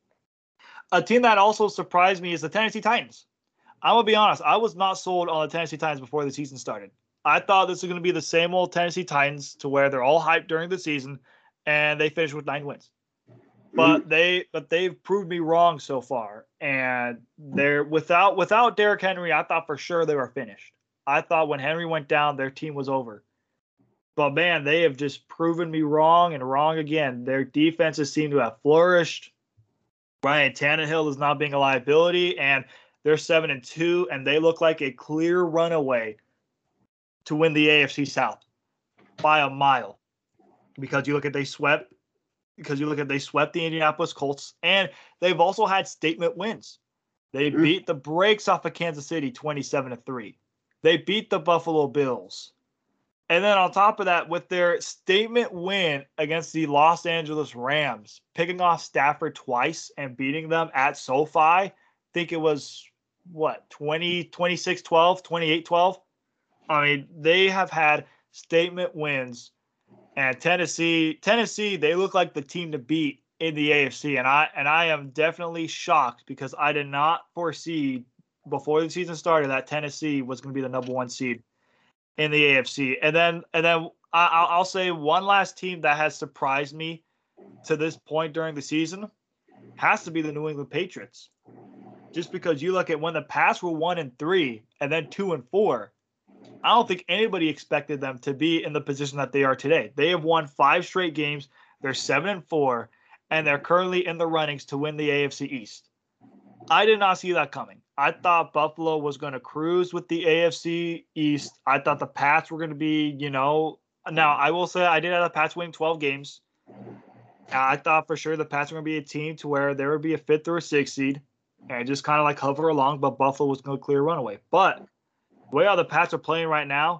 Speaker 1: A team that also surprised me is the Tennessee Titans. I'm gonna be honest. I was not sold on the Tennessee Titans before the season started. I thought this was going to be the same old Tennessee Titans to where they're all hyped during the season, and they finished with nine wins. But they but they've proved me wrong so far, and they're without without Derrick Henry. I thought for sure they were finished. I thought when Henry went down, their team was over. But man, they have just proven me wrong and wrong again. Their defenses seem to have flourished. Ryan Tannehill is not being a liability, and they're seven and two, and they look like a clear runaway to win the A F C South by a mile. Because you look at they swept, because you look at they swept the Indianapolis Colts, and they've also had statement wins. They beat the brakes off of Kansas City twenty-seven to three. They beat the Buffalo Bills. And then on top of that, with their statement win against the Los Angeles Rams, picking off Stafford twice and beating them at SoFi, I think it was, what, twenty, twenty-six twelve, twenty-eight twelve? I mean, they have had statement wins. And Tennessee, Tennessee, they look like the team to beat in the A F C. And I and I am definitely shocked because I did not foresee before the season started that Tennessee was going to be the number one seed in the A F C. And then and then I, I'll say one last team that has surprised me to this point during the season has to be the New England Patriots. Just because you look at when the Pats were one and three and then two and four, I don't think anybody expected them to be in the position that they are today. They have won five straight games. They're seven and four, and they're currently in the runnings to win the A F C East. I did not see that coming. I thought Buffalo was going to cruise with the A F C East. I thought the Pats were going to be, you know, now I will say I did have the Pats winning twelve games. I thought for sure the Pats were going to be a team to where there would be a fifth or a sixth seed and just kind of like hover along, but Buffalo was going to clear a runaway. But the way how the Pats are playing right now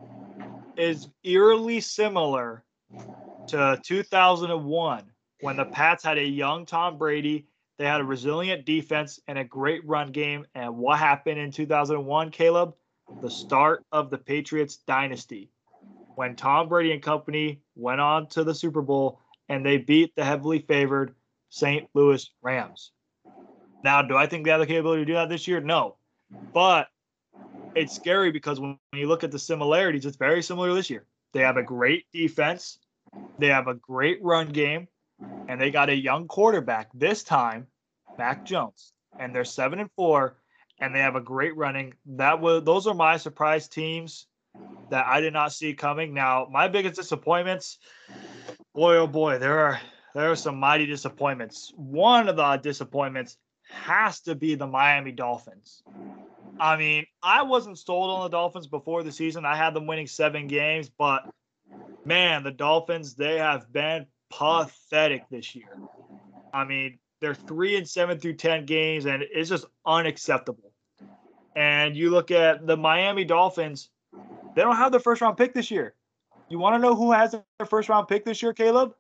Speaker 1: is eerily similar to two thousand one when the Pats had a young Tom Brady. They had a resilient defense and a great run game. And what happened in two thousand one, Caleb? The start of the Patriots dynasty. When Tom Brady and company went on to the Super Bowl and they beat the heavily favored Saint Louis Rams. Now, do I think they have the capability to do that this year? No. But it's scary because when you look at the similarities, it's very similar this year. They have a great defense. They have a great run game. And they got a young quarterback this time, Mac Jones. And they're seven and four, and they have a great running. That was those are my surprise teams that I did not see coming. Now, my biggest disappointments, boy, oh boy, there are there are some mighty disappointments. One of the disappointments has to be the Miami Dolphins. I mean, I wasn't sold on the Dolphins before the season. I had them winning seven games, but man, the Dolphins, they have been pathetic this year. I mean, they're three and seven through ten games, and it's just unacceptable. And you look at the Miami Dolphins, they don't have their first round pick this year. You want to know who has their first round pick this year, Caleb?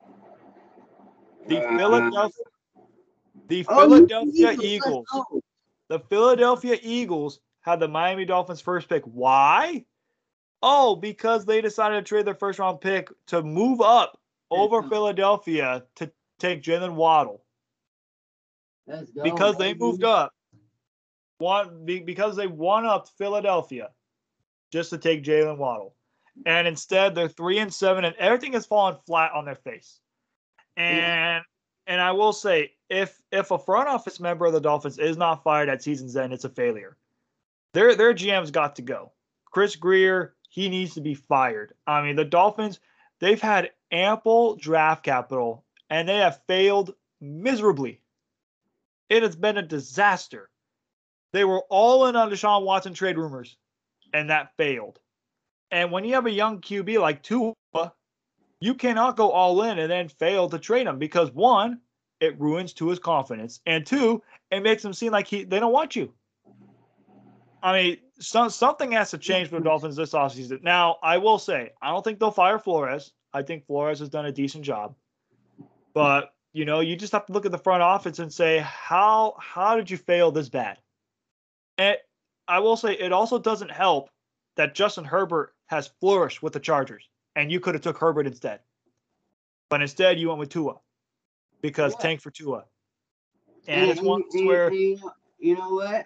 Speaker 1: The
Speaker 2: Uh,
Speaker 1: Philadelphia, the
Speaker 2: oh, you
Speaker 1: Philadelphia
Speaker 2: Eagles. Let's
Speaker 1: Eagles.
Speaker 2: go.
Speaker 1: The Philadelphia Eagles had the Miami Dolphins first pick. Why? Oh, because they decided to trade their first round pick to move up over Philadelphia to take Jalen Waddle.
Speaker 2: Let's go.
Speaker 1: Because they
Speaker 2: baby.
Speaker 1: moved up. One because they won up Philadelphia just to take Jalen Waddle. And instead they're three and seven and everything has fallen flat on their face. And and I will say, if if a front office member of the Dolphins is not fired at season's end, it's a failure. Their their G M's got to go. Chris Grier, he needs to be fired. I mean, the Dolphins, they've had ample draft capital and they have failed miserably. It has been a disaster. They were all in on Deshaun Watson trade rumors, and that failed. And when you have a young Q B like Tua, you cannot go all in and then fail to trade him because, one, it ruins Tua's confidence, and two, it makes him seem like he they don't want you. I mean, some, something has to change for the Dolphins this offseason. Now, I will say, I don't think they'll fire Flores. I think Flores has done a decent job. But, you know, you just have to look at the front office and say, how how did you fail this bad? And I will say it also doesn't help that Justin Herbert has flourished with the Chargers, and you could have took Herbert instead. But instead, you went with Tua because yeah. tank for Tua. And, and it's one
Speaker 2: and,
Speaker 1: where
Speaker 2: and, you, know, you know what?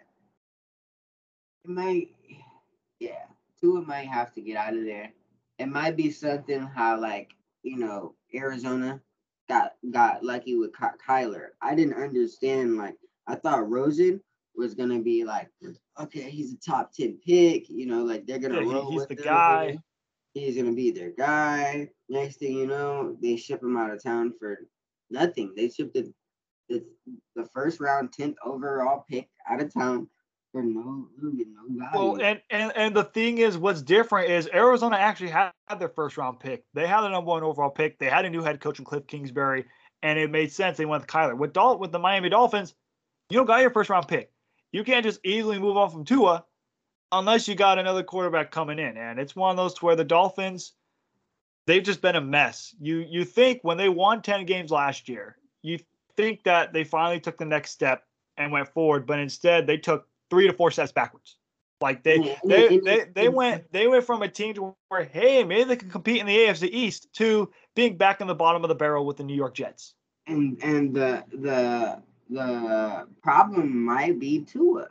Speaker 2: It might, yeah, Tua might have to get out of there. It might be something how, like, you know, Arizona got got lucky with Kyler. I didn't understand. Like, I thought Rosen was gonna be like, okay, he's a top ten pick. You know, like they're gonna
Speaker 1: yeah,
Speaker 2: roll
Speaker 1: he's
Speaker 2: with
Speaker 1: the
Speaker 2: him.
Speaker 1: guy.
Speaker 2: He's gonna be their guy. Next thing you know, they ship him out of town for nothing. They shipped the the, the first round tenth overall pick out of town. For no, no value.
Speaker 1: Well, and, and and the thing is, what's different is Arizona actually had their first round pick. They had the number one overall pick. They had a new head coach in Cliff Kingsbury, and it made sense. They went with Kyler. With Dol- with the Miami Dolphins, you don't got your first round pick. You can't just easily move on from Tua unless you got another quarterback coming in. And it's one of those to where the Dolphins, they've just been a mess. You you think when they won ten games last year, you think that they finally took the next step and went forward, but instead they took three to four steps backwards. Like they yeah, they, they, they they went they went from a team to where, hey, maybe they can compete in the A F C East to being back in the bottom of the barrel with the New York Jets.
Speaker 2: And and the the the problem might be Tua.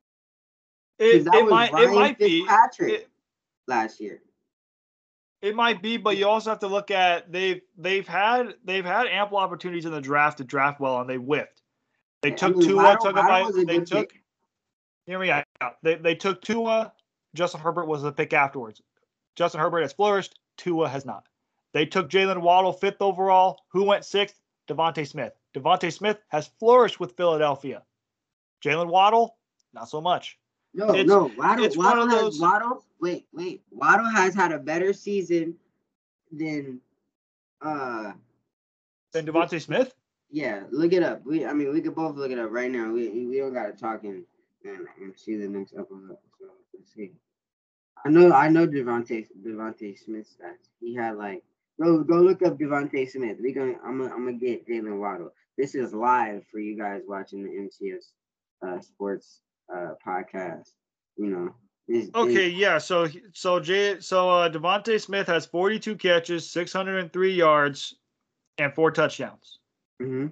Speaker 1: It,
Speaker 2: that
Speaker 1: it
Speaker 2: was
Speaker 1: might
Speaker 2: Ryan
Speaker 1: it might
Speaker 2: Fitzpatrick
Speaker 1: be it,
Speaker 2: last year.
Speaker 1: It might be, but you also have to look at they've they've had they've had ample opportunities in the draft to draft well, and they whiffed. They yeah, took I mean, Tua, Waddle, took Waddle a, they took. Pick. Hear me out. They they took Tua. Justin Herbert was the pick afterwards. Justin Herbert has flourished. Tua has not. They took Jalen Waddle fifth overall. Who went sixth? Devontae Smith. Devontae Smith has flourished with Philadelphia. Jalen Waddle, not so much.
Speaker 2: No, it's, no. Waddle, it's Waddle one of those. Has, Waddle, wait, wait. Waddle has had a better season than uh
Speaker 1: than Devontae Smith.
Speaker 2: Yeah, look it up. We, I mean, we could both look it up right now. We we don't gotta talk and and, and see the next episode. So let's see. I know, I know Devontae Devontae Smith stats. He had like go go look up Devontae Smith. We gonna I'm gonna I'm gonna get Jalen Waddle. This is live for you guys watching the M C S uh, Sports uh, podcast. You know. This,
Speaker 1: okay,
Speaker 2: this,
Speaker 1: yeah. So so Jay so uh, Devontae Smith has forty-two catches, six hundred three yards, and four touchdowns.
Speaker 2: Mm-hmm.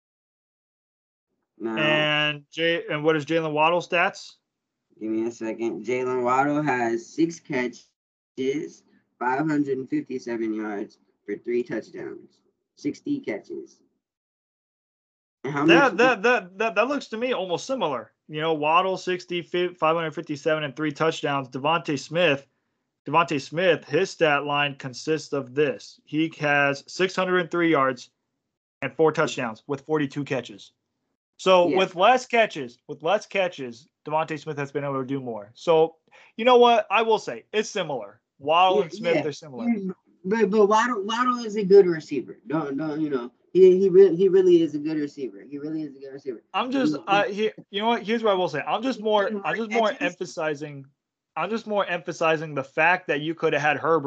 Speaker 1: Now, and Jay and what is Jalen Waddle's stats?
Speaker 2: Give me a second. Jalen Waddle has six catches, five hundred fifty-seven yards for three touchdowns, sixty catches.
Speaker 1: And how that, that, that, that, that looks to me almost similar. You know, Waddle, sixty, five hundred fifty-seven, and three touchdowns. Devontae Smith, Devontae Smith, his stat line consists of this. He has six hundred three yards and four touchdowns with forty-two catches. So yeah. with less catches, with less catches, Devontae Smith has been able to do more. So, you know what? I will say it's similar. Waddle yeah, and Smith yeah. are similar.
Speaker 2: But but Waddle Waddle is a good receiver. Don't don't you know? He he really he really is a good receiver. He really is a good receiver.
Speaker 1: I'm just uh he, you know what? Here's what I will say. I'm just more I'm just more emphasizing I'm just more emphasizing the fact that you could have had Herbert,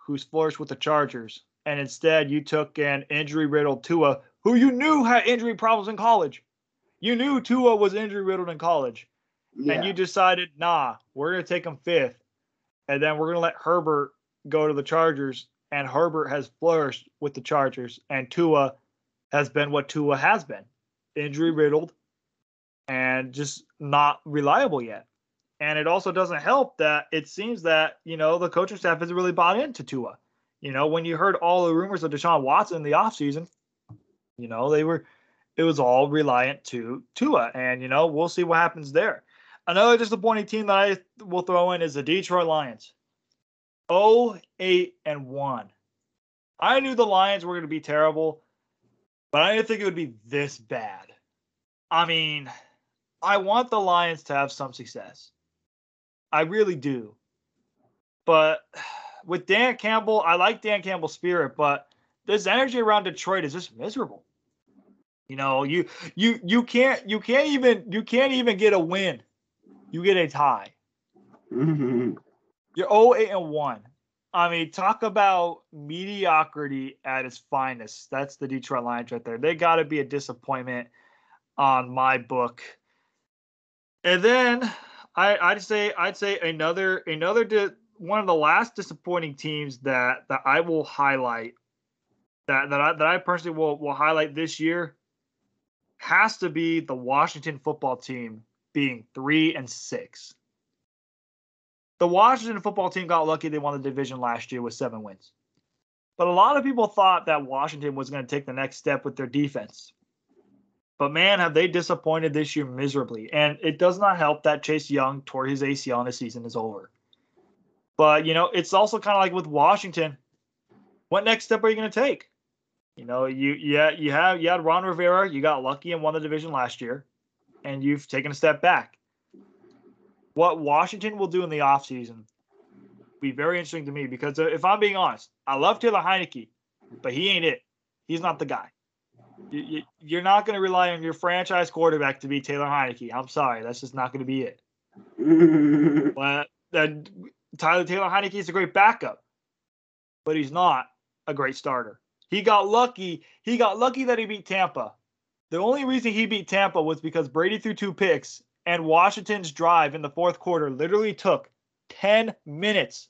Speaker 1: who's flourished with the Chargers, and instead you took an injury-riddled Tua, who you knew had injury problems in college. You knew Tua was injury-riddled in college,
Speaker 2: Yeah.
Speaker 1: and you decided, nah, we're going to take him fifth, and then we're going to let Herbert go to the Chargers, and Herbert has flourished with the Chargers, and Tua has been what Tua has been, injury-riddled and just not reliable yet. And it also doesn't help that it seems that, you know, the coaching staff isn't really bought into Tua. You know, when you heard all the rumors of Deshaun Watson in the offseason, you know, they were, it was all reliant to Tua. And, you know, we'll see what happens there. Another disappointing team that I will throw in is the Detroit Lions. oh, eight, and one. I knew the Lions were going to be terrible, but I didn't think it would be this bad. I mean, I want the Lions to have some success. I really do. But with Dan Campbell, I like Dan Campbell's spirit, but this energy around Detroit is just miserable. You know, you you you can't you can't even you can't even get a win. You get a tie.
Speaker 2: Mm-hmm.
Speaker 1: You're oh, eight, and one. I mean, talk about mediocrity at its finest. That's the Detroit Lions right there. They got to be a disappointment on my book. And then I, I'd say I'd say another another di- one of the last disappointing teams that that I will highlight that that I that I personally will will highlight this year has to be the Washington football team being three and six. The Washington football team got lucky they won the division last year with seven wins. But a lot of people thought that Washington was going to take the next step with their defense. But man, have they disappointed this year miserably. And it does not help that Chase Young tore his A C L and the season is over. But, you know, it's also kind of like with Washington. What next step are you going to take? You know, you yeah, you have you had Ron Rivera, you got lucky and won the division last year, and you've taken a step back. What Washington will do in the offseason will be very interesting to me because if I'm being honest, I love Taylor Heinicke, but he ain't it. He's not the guy. You, you're not going to rely on your franchise quarterback to be Taylor Heinicke. I'm sorry. That's just not going to be it. But then Tyler Taylor Heinicke is a great backup, but he's not a great starter. He got lucky. He got lucky that he beat Tampa. The only reason he beat Tampa was because Brady threw two picks, and Washington's drive in the fourth quarter literally took ten minutes.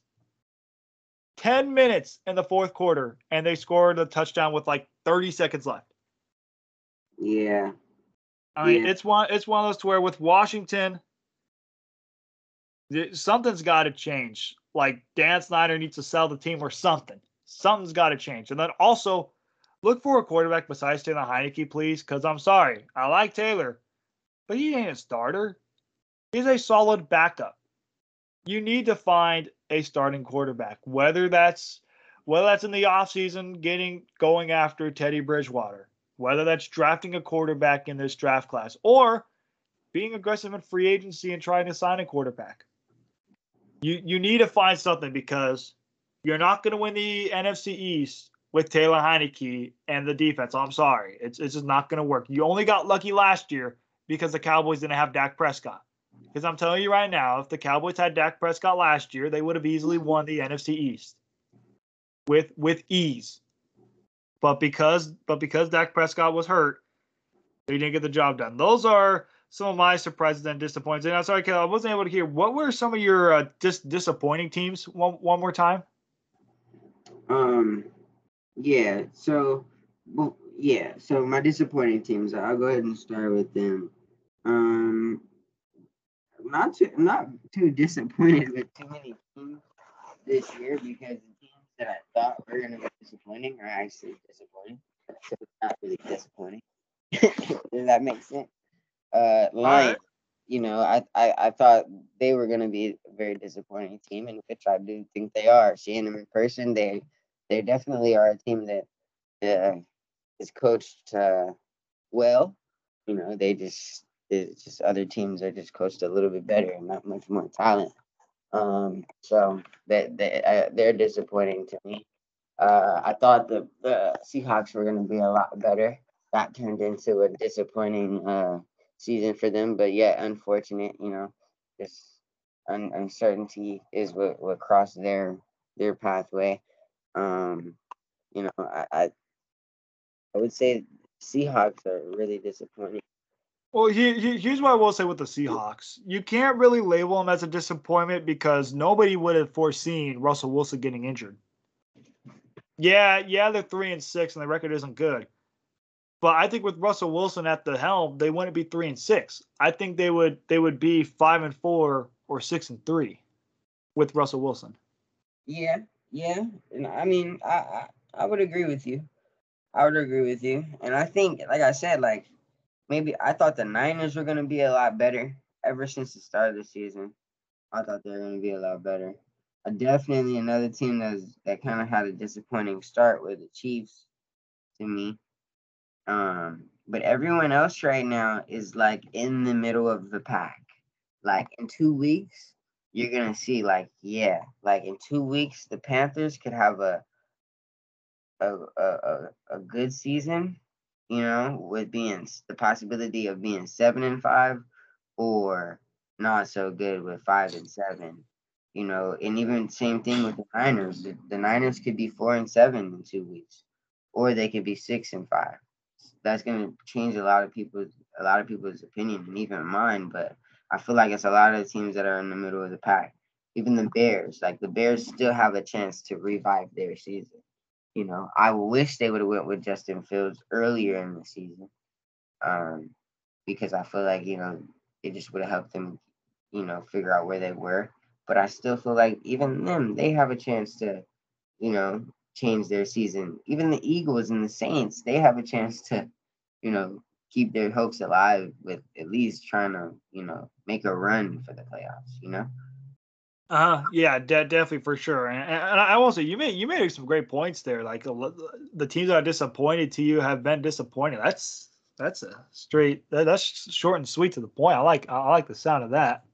Speaker 1: ten minutes in the fourth quarter, and they scored a touchdown with like thirty seconds left.
Speaker 2: Yeah.
Speaker 1: I mean,
Speaker 2: yeah.
Speaker 1: it's one it's one of those to where with Washington, something's got to change. Like Dan Snyder needs to sell the team or something. Something's got to change. And then also look for a quarterback besides Taylor Heinicke, please, because I'm sorry. I like Taylor, but he ain't a starter. He's a solid backup. You need to find a starting quarterback, whether that's whether that's in the offseason getting going after Teddy Bridgewater, whether that's drafting a quarterback in this draft class, or being aggressive in free agency and trying to sign a quarterback. You you need to find something because you're not going to win the N F C East with Taylor Heinicke and the defense. I'm sorry. It's, it's just not going to work. You only got lucky last year because the Cowboys didn't have Dak Prescott. Because I'm telling you right now, if the Cowboys had Dak Prescott last year, they would have easily won the N F C East with with ease. But because but because Dak Prescott was hurt, they didn't get the job done. Those are some of my surprises and disappointments. And I'm sorry, Kel, I wasn't able to hear. What were some of your uh, dis- disappointing teams? One one more time.
Speaker 2: Um. Yeah. So. Well, yeah. So my disappointing teams. I'll go ahead and start with them. Um. Not too. Not too disappointed with too many teams this year because the teams that I thought were going to be disappointing are actually disappointing. So it's not really disappointing. Does that make sense? Uh, Lions. Right. You know, I, I, I thought they were going to be a very disappointing team, and which I do think they are. Seeing them in person, they they definitely are a team that uh, is coached uh, well. You know, they just it's just other teams are just coached a little bit better and not much more talent. Um, so that they, uh, they're disappointing to me. Uh, I thought the the Seahawks were going to be a lot better. That turned into a disappointing uh, season for them, but yet unfortunate. You know, this un- uncertainty is what, what crossed their their pathway. Um, you know, I, I I would say Seahawks are really disappointing.
Speaker 1: Well, he, he, here's what I will say with the Seahawks. You can't really label them as a disappointment because nobody would have foreseen Russell Wilson getting injured. Yeah, yeah, they're three and six and the record isn't good. But I think with Russell Wilson at the helm, they wouldn't be three and six. I think they would they would be five and four or six and three with Russell Wilson.
Speaker 2: Yeah, yeah, and I mean, I, I I would agree with you. I would agree with you, and I think, like I said, like maybe I thought the Niners were gonna be a lot better ever since the start of the season. I thought they were gonna be a lot better. Uh, definitely another team that's that kind of had a disappointing start with the Chiefs to me. Um, but everyone else right now is like in the middle of the pack. Like in two weeks, you're gonna see like yeah, like in two weeks the Panthers could have a a a, a, a good season, you know, with being the possibility of being seven and five, or not so good with five and seven. You know, and even same thing with the Niners. The, the Niners could be four and seven in two weeks, or they could be six and five. That's gonna change a lot of people's a lot of people's opinion and even mine. But I feel like it's a lot of the teams that are in the middle of the pack. Even the Bears, like the Bears, still have a chance to revive their season. You know, I wish they would have went with Justin Fields earlier in the season, um, because I feel like you know it just would have helped them, you know, figure out where they were. But I still feel like even them, they have a chance to, you know, change their season. Even the Eagles and the Saints, they have a chance to, you know, keep their hopes alive with at least trying to, you know, make a run for the playoffs. You know.
Speaker 1: Uh, yeah, de- definitely for sure. And, and I will say you made you made some great points there. Like the teams that are disappointed to you have been disappointed. That's that's a straight. That, that's short and sweet to the point. I like I like the sound of that.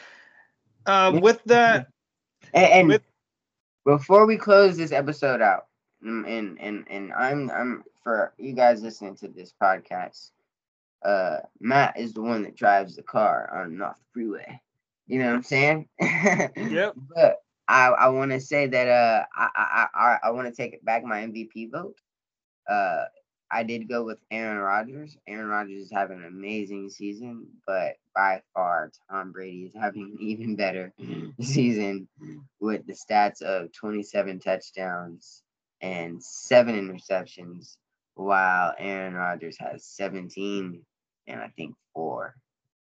Speaker 1: Uh, with that,
Speaker 2: and, and
Speaker 1: with
Speaker 2: before we close this episode out, and and and, and I'm I'm for you guys listening to this podcast. Uh, Matt is the one that drives the car on North Freeway. You know what I'm saying?
Speaker 1: Yep.
Speaker 2: But I I want to say that uh I I I, I want to take it back my M V P vote. Uh, I did go with Aaron Rodgers. Aaron Rodgers is having an amazing season, but by far Tom Brady is having an even better season with the stats of twenty-seven touchdowns and seven interceptions, while Aaron Rodgers has seventeen and I think four.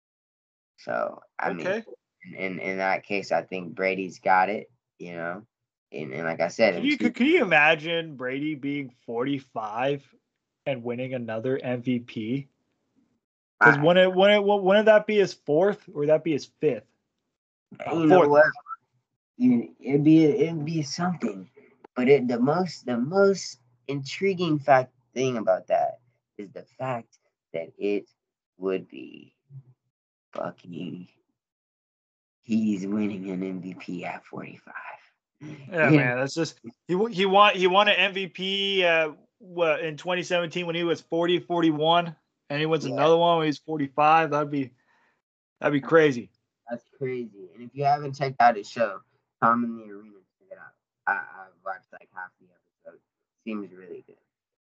Speaker 2: So I mean,
Speaker 1: okay.
Speaker 2: in in that case, I think Brady's got it. You know, and, and like I said,
Speaker 1: Can
Speaker 2: in
Speaker 1: you
Speaker 2: two,
Speaker 1: could, can you imagine Brady being forty-five and winning another M V P? Because
Speaker 2: I,
Speaker 1: wouldn't it wouldn't it, wouldn't that be his fourth or would that be his fifth? Uh,
Speaker 2: you know
Speaker 1: fourth.
Speaker 2: what? You, it'd be it'd be something, but it the most the most intriguing fact thing about that is the fact that it would be fucking he's winning an M V P at forty-five.
Speaker 1: Yeah,
Speaker 2: You know,
Speaker 1: man, that's just he he won he won an M V P uh, what in twenty seventeen when he was forty, forty-one, and he wins
Speaker 2: yeah,
Speaker 1: another one when he's forty-five. That'd be that'd be crazy.
Speaker 2: that's crazy. And if you haven't checked out his show, Tom in the Arena, check it out. I, I've watched like half the episode. Seems really good.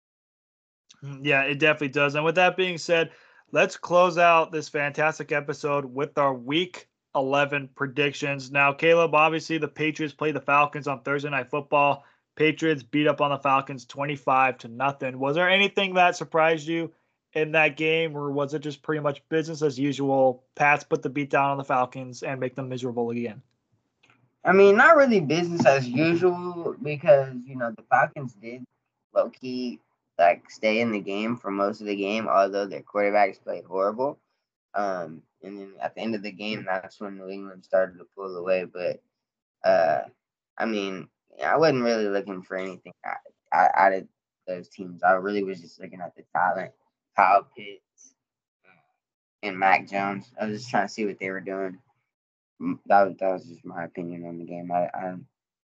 Speaker 1: Yeah, it definitely does. And with that being said, let's close out this fantastic episode with our week eleven predictions. Now, Caleb, obviously the Patriots play the Falcons on Thursday Night Football. Patriots beat up on the Falcons twenty-five to nothing. Was there anything that surprised you in that game, or was it just pretty much business as usual? Pats put the beat down on the Falcons and make them miserable again.
Speaker 2: I mean, not really business as usual because, you know, the Falcons did low key like stay in the game for most of the game, although their quarterbacks played horrible. Um, and then at the end of the game, that's when New England started to pull away. But uh, I mean, I wasn't really looking for anything out, out, out of those teams. I really was just looking at the talent, Kyle Pitts and Mac Jones. I was just trying to see what they were doing. That was, that was just my opinion on the game. I, I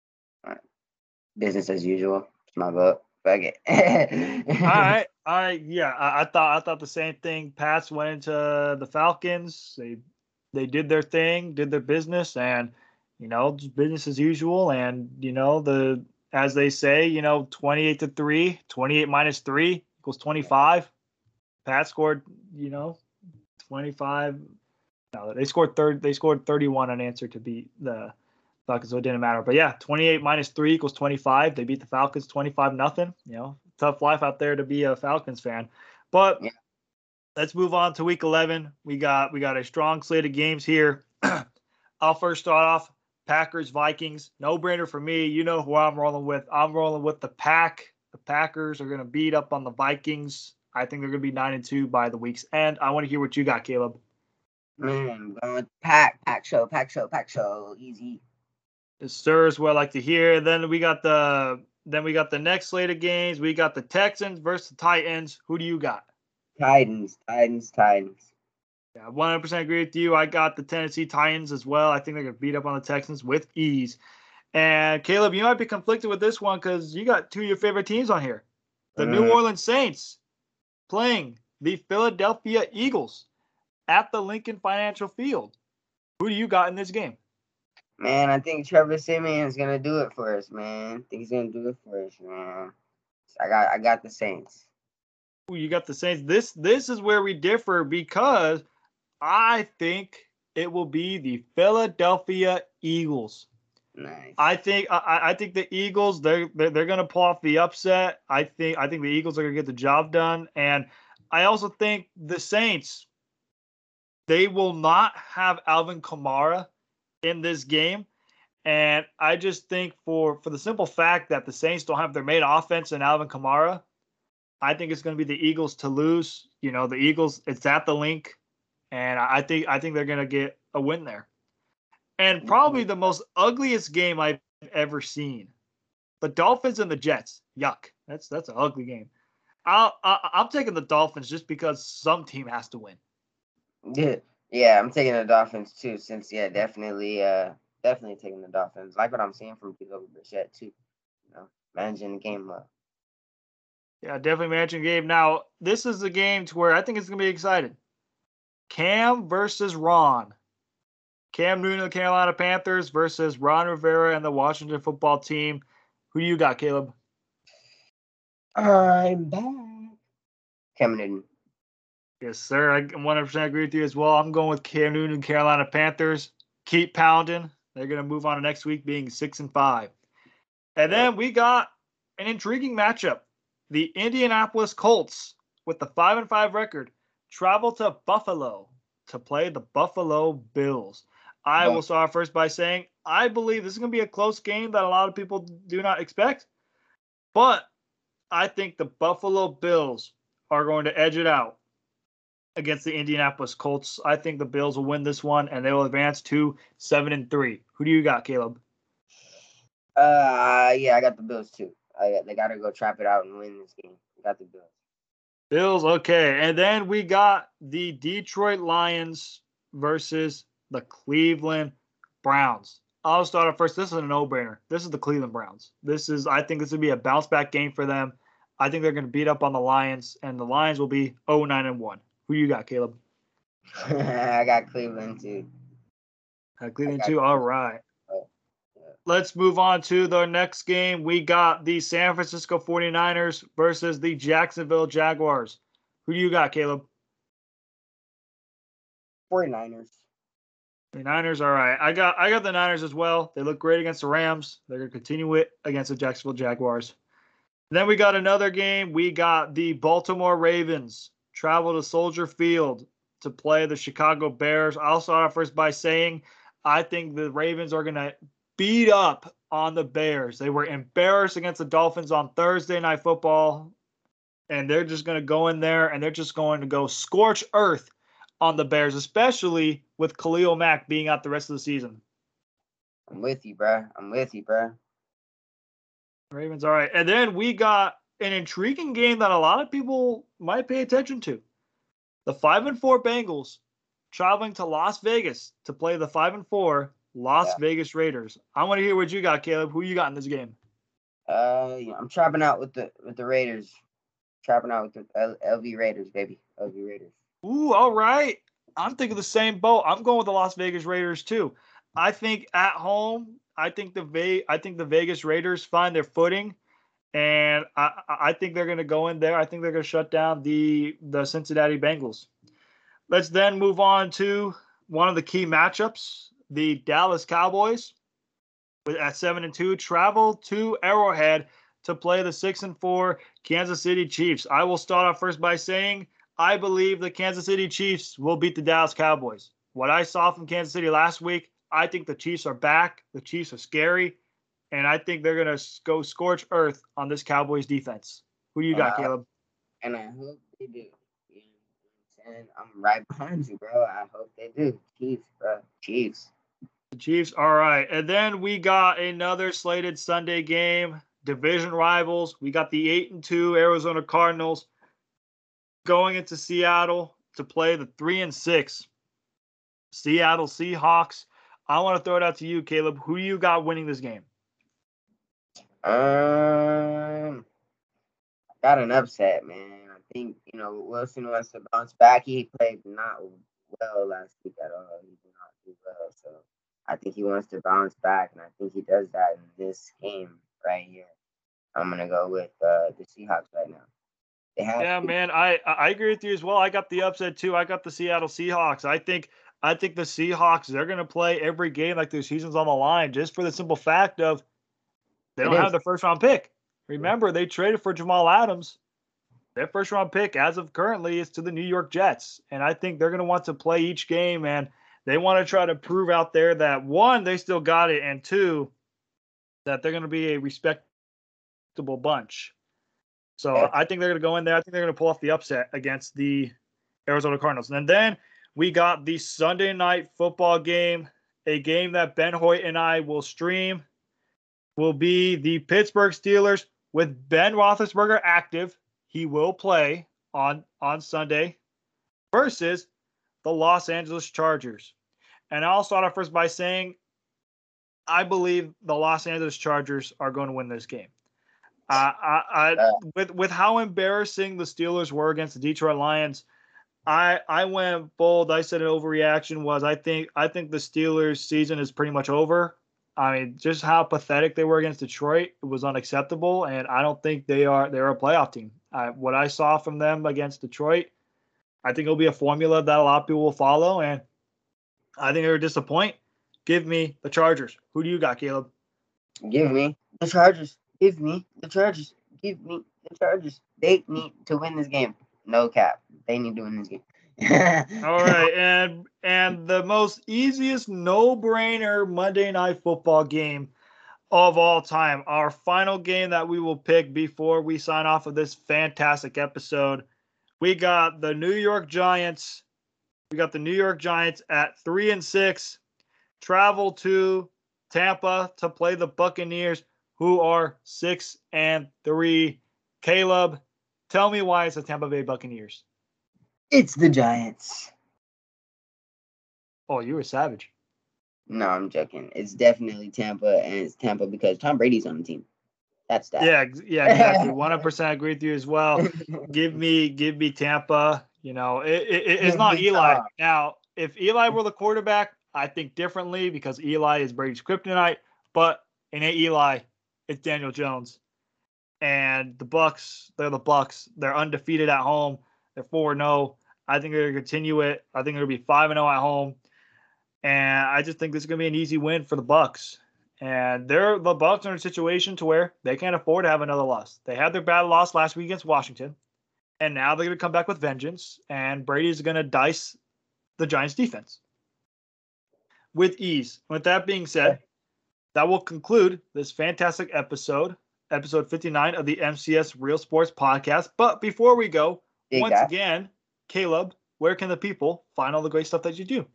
Speaker 2: business as usual. It's my vote. Fuck it.
Speaker 1: All right, all right, yeah. I, I thought I thought the same thing. Pats went into the Falcons. They they did their thing, did their business, and you know, just business as usual. And you know, the as they say, you know, twenty-eight to three, twenty-eight minus three equals twenty-five. Pat scored, you know, twenty-five. No, they scored third. They scored thirty-one unanswered to beat the Falcons, so it didn't matter. But yeah, twenty-eight minus three equals twenty-five. They beat the Falcons twenty-five nothing. You know, tough life out there to be a Falcons fan. But yeah. Let's move on to week eleven. We got we got a strong slate of games here. I'll first start off Packers Vikings. No brainer for me. You know who I'm rolling with. I'm rolling with the Pack. The Packers are going to beat up on the Vikings. I think they're going to be nine and two by the week's end. I want to hear what you got, Caleb.
Speaker 2: Man, I'm going with Pack. Pack show. Pack show. Pack show. Easy.
Speaker 1: Yes, sir, is what I like to hear. Then we got the then we got the next slate of games. We got the Texans versus the Titans. Who do you got?
Speaker 2: Titans, Titans, Titans.
Speaker 1: Yeah, one hundred percent agree with you. I got the Tennessee Titans as well. I think they're going to beat up on the Texans with ease. And Caleb, you might be conflicted with this one because you got two of your favorite teams on here. The mm. New Orleans Saints playing the Philadelphia Eagles at the Lincoln Financial Field. Who do you got in this game?
Speaker 2: Man, I think Trevor Siemian is going to do it for us, man. I think he's going to do it for us, man. I got I got the Saints.
Speaker 1: You got the Saints. This this is where we differ because I think it will be the Philadelphia Eagles.
Speaker 2: Nice.
Speaker 1: I think I, I think the Eagles they're they're, they're going to pull off the upset. I think I think the Eagles are going to get the job done, and I also think the Saints they will not have Alvin Kamara in this game, and I just think for for the simple fact that the Saints don't have their main offense in Alvin Kamara. I think it's going to be the Eagles to lose. You know, the Eagles, it's at the link, and I think I think they're going to get a win there. And probably the most ugliest game I've ever seen. The Dolphins and the Jets. Yuck. That's that's an ugly game. I'll, I, I'm taking the Dolphins just because some team has to win.
Speaker 2: Yeah, yeah, I'm taking the Dolphins too. Since yeah, definitely, uh, definitely taking the Dolphins. Like what I'm seeing from Jacoby Brissett too. You know, managing the game well.
Speaker 1: Yeah, definitely managing game. Now, this is a game to where I think it's going to be exciting. Cam versus Ron. Cam Newton of the Carolina Panthers versus Ron Rivera and the Washington football team. Who do you got, Caleb?
Speaker 2: I'm back. Cam Newton.
Speaker 1: Yes, sir. I one hundred percent agree with you as well. I'm going with Cam Newton and Carolina Panthers. Keep pounding. They're going to move on to next week being six and five. And then we got an intriguing matchup. The Indianapolis Colts, with the five and five record, travel to Buffalo to play the Buffalo Bills. I will start first by saying I believe this is going to be a close game that a lot of people do not expect, but I think the Buffalo Bills are going to edge it out against the Indianapolis Colts. I think the Bills will win this one and they will advance to seven and three. Who do you got, Caleb?
Speaker 2: Uh, yeah, I got the Bills too. I, they got to go trap it out and win this game. I got the Bills.
Speaker 1: Bills, okay. And then we got the Detroit Lions versus the Cleveland Browns. I'll start off first. This is a no-brainer. This is the Cleveland Browns. This is, I think this would be a bounce-back game for them. I think they're going to beat up on the Lions, and the Lions will be oh nine and one. Who you got, Caleb?
Speaker 2: I got Cleveland too.
Speaker 1: Uh, Cleveland too? All right. Let's move on to the next game. We got the San Francisco forty-niners versus the Jacksonville Jaguars. Who do you got, Caleb?
Speaker 2: forty-niners.
Speaker 1: The Niners, all right. I got I got the Niners as well. They look great against the Rams. They're going to continue it against the Jacksonville Jaguars. Then we got another game. We got the Baltimore Ravens travel to Soldier Field to play the Chicago Bears. I'll start off first by saying I think the Ravens are going to beat up on the Bears. They were embarrassed against the Dolphins on Thursday Night Football, and they're just going to go in there and they're just going to go scorch earth on the Bears, especially with Khalil Mack being out the rest of the season.
Speaker 2: I'm with you, bro. I'm with you, bro.
Speaker 1: Ravens, all right. And then we got an intriguing game that a lot of people might pay attention to. The five and four Bengals traveling to Las Vegas to play the five and four Las yeah. Vegas Raiders. I want to hear what you got, Caleb. Who you got in this game?
Speaker 2: Uh, I'm trapping out with the with the Raiders. Trapping out with the L- LV Raiders, baby. L V Raiders.
Speaker 1: Ooh, all right. I'm thinking the same boat. I'm going with the Las Vegas Raiders too. I think at home, I think the Ve- I think the Vegas Raiders find their footing, and I, I think they're going to go in there. I think they're going to shut down the the Cincinnati Bengals. Let's then move on to one of the key matchups: the Dallas Cowboys, with at seven and two, travel to Arrowhead to play the six and four Kansas City Chiefs. I will start off first by saying I believe the Kansas City Chiefs will beat the Dallas Cowboys. What I saw from Kansas City last week, I think the Chiefs are back. The Chiefs are scary, and I think they're going to go scorch earth on this Cowboys defense. Who do you got,
Speaker 2: Uh,
Speaker 1: Caleb?
Speaker 2: and I hope they do. You know what I'm saying? I'm right behind you, bro. I hope they do. Chiefs, bro. Chiefs.
Speaker 1: The Chiefs, all right. And then we got another slated Sunday game, division rivals. We got the eight and two Arizona Cardinals going into Seattle to play the three and six Seattle Seahawks. I want to throw it out to you, Caleb. Who do you got winning this game?
Speaker 2: Um, got an upset, man. I think, you know, Wilson wants to bounce back. He played not well last week at all. He did not do well. So I think he wants to bounce back, and I think he does that in this game right here. I'm going to go with uh, the Seahawks right now. They have
Speaker 1: Yeah,
Speaker 2: to.
Speaker 1: man, I I agree with you as well. I got the upset too. I got the Seattle Seahawks. I think I think the Seahawks, they're going to play every game like their season's on the line, just for the simple fact of they
Speaker 2: It
Speaker 1: don't have
Speaker 2: is.
Speaker 1: their first round pick. Remember, they traded for Jamal Adams. Their first round pick, as of currently, is to the New York Jets. And I think they're going to want to play each game, and they want to try to prove out there that, one, they still got it, and two, that they're going to be a respectable bunch. So I think they're going to go in there. I think they're going to pull off the upset against the Arizona Cardinals. And then we got the Sunday night football game, a game that Ben Hoyt and I will stream, will be the Pittsburgh Steelers with Ben Roethlisberger active. He will play on, on Sunday versus the Los Angeles Chargers. And I'll start off first by saying I believe the Los Angeles Chargers are going to win this game. Uh, I, I, with with how embarrassing the Steelers were against the Detroit Lions, I I went bold. I said an overreaction was I think I think the Steelers season is pretty much over. I mean, just how pathetic they were against Detroit, it was unacceptable, and I don't think they are they're a playoff team. I, what I saw from them against Detroit, I think it'll be a formula that a lot of people will follow, and I think they're a disappoint. Give me the Chargers. Who do you got, Caleb?
Speaker 2: Give me the Chargers. Give me the Chargers. Give me the Chargers. They need to win this game. No cap. They need to win this game.
Speaker 1: All right, and and the most easiest no-brainer Monday Night Football game of all time, our final game that we will pick before we sign off of this fantastic episode. We got the New York Giants. We got the New York Giants at three and six, travel to Tampa to play the Buccaneers, who are six and three. Caleb, tell me why it's the Tampa Bay Buccaneers.
Speaker 2: It's the Giants.
Speaker 1: Oh, you were savage.
Speaker 2: No, I'm joking. It's definitely Tampa, and it's Tampa because Tom Brady's on the team. That's that.
Speaker 1: Yeah, yeah, exactly. one hundred percent agree with you as well. Give me, give me Tampa. You know, it, it, it's not Eli. Tom. Now, if Eli were the quarterback, I think differently because Eli is Brady's kryptonite. But it ain't Eli, it's Daniel Jones. And the Bucks, they're the Bucks. They're undefeated at home. They're four and oh. I think they're going to continue it. I think they're going to be five and oh at home. And I just think this is going to be an easy win for the Bucks. And they're the Bucks are in a situation to where they can't afford to have another loss. They had their bad loss last week against Washington. And now they're going to come back with vengeance. And Brady's going to dice the Giants defense with ease. With that being said, that will conclude this fantastic episode, episode fifty-nine of the M C S Real Sports Podcast. But before we go, Big once guy. again, Caleb, where can the people find all the great stuff that you do?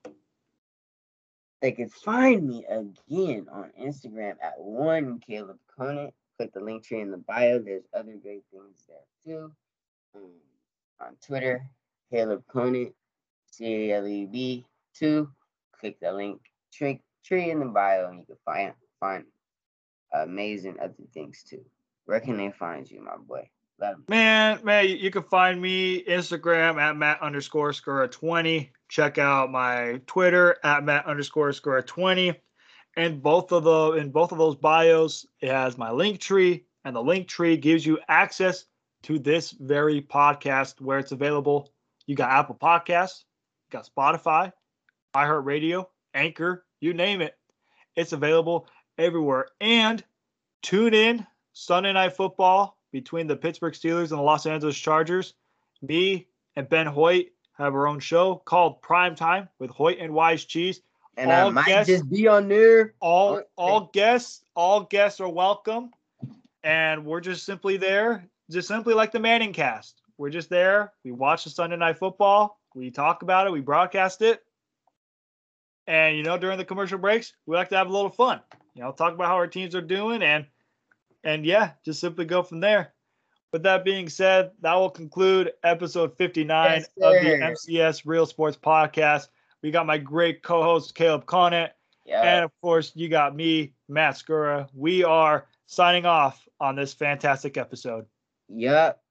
Speaker 2: They can find me again on Instagram at one Caleb Conant. Click the link tree in the bio. There's other great things there too. Um, on Twitter, Caleb Conant, C A L E B two. Click the link tree, tree in the bio, and you can find find amazing other things too. Where can they find you, my boy?
Speaker 1: Man, man, you can find me Instagram at Matt underscore Skura twenty. Check out my Twitter at Matt underscore Skura twenty. in both of the in both of those bios, it has my link tree, and the link tree gives you access to this very podcast where it's available. You got Apple Podcasts, you got Spotify, iHeartRadio, Anchor, you name it. It's available everywhere. And tune in Sunday Night Football between the Pittsburgh Steelers and the Los Angeles Chargers. Me and Ben Hoyt have our own show called Prime Time with Hoyt and Wise Cheese.
Speaker 2: And all I might guests, just be on there.
Speaker 1: All all guests, all guests are welcome. And we're just simply there, just simply like the Manning cast. We're just there. We watch the Sunday Night Football. We talk about it. We broadcast it. And, you know, during the commercial breaks, we like to have a little fun. You know, talk about how our teams are doing. And, and yeah, just simply go from there. With that being said, that will conclude episode fifty-nine yes, of the M C S Real Sports Podcast. We got my great co-host, Caleb Conant. Yep. And, of course, you got me, Matt Skura. We are signing off on this fantastic episode.
Speaker 2: Yep.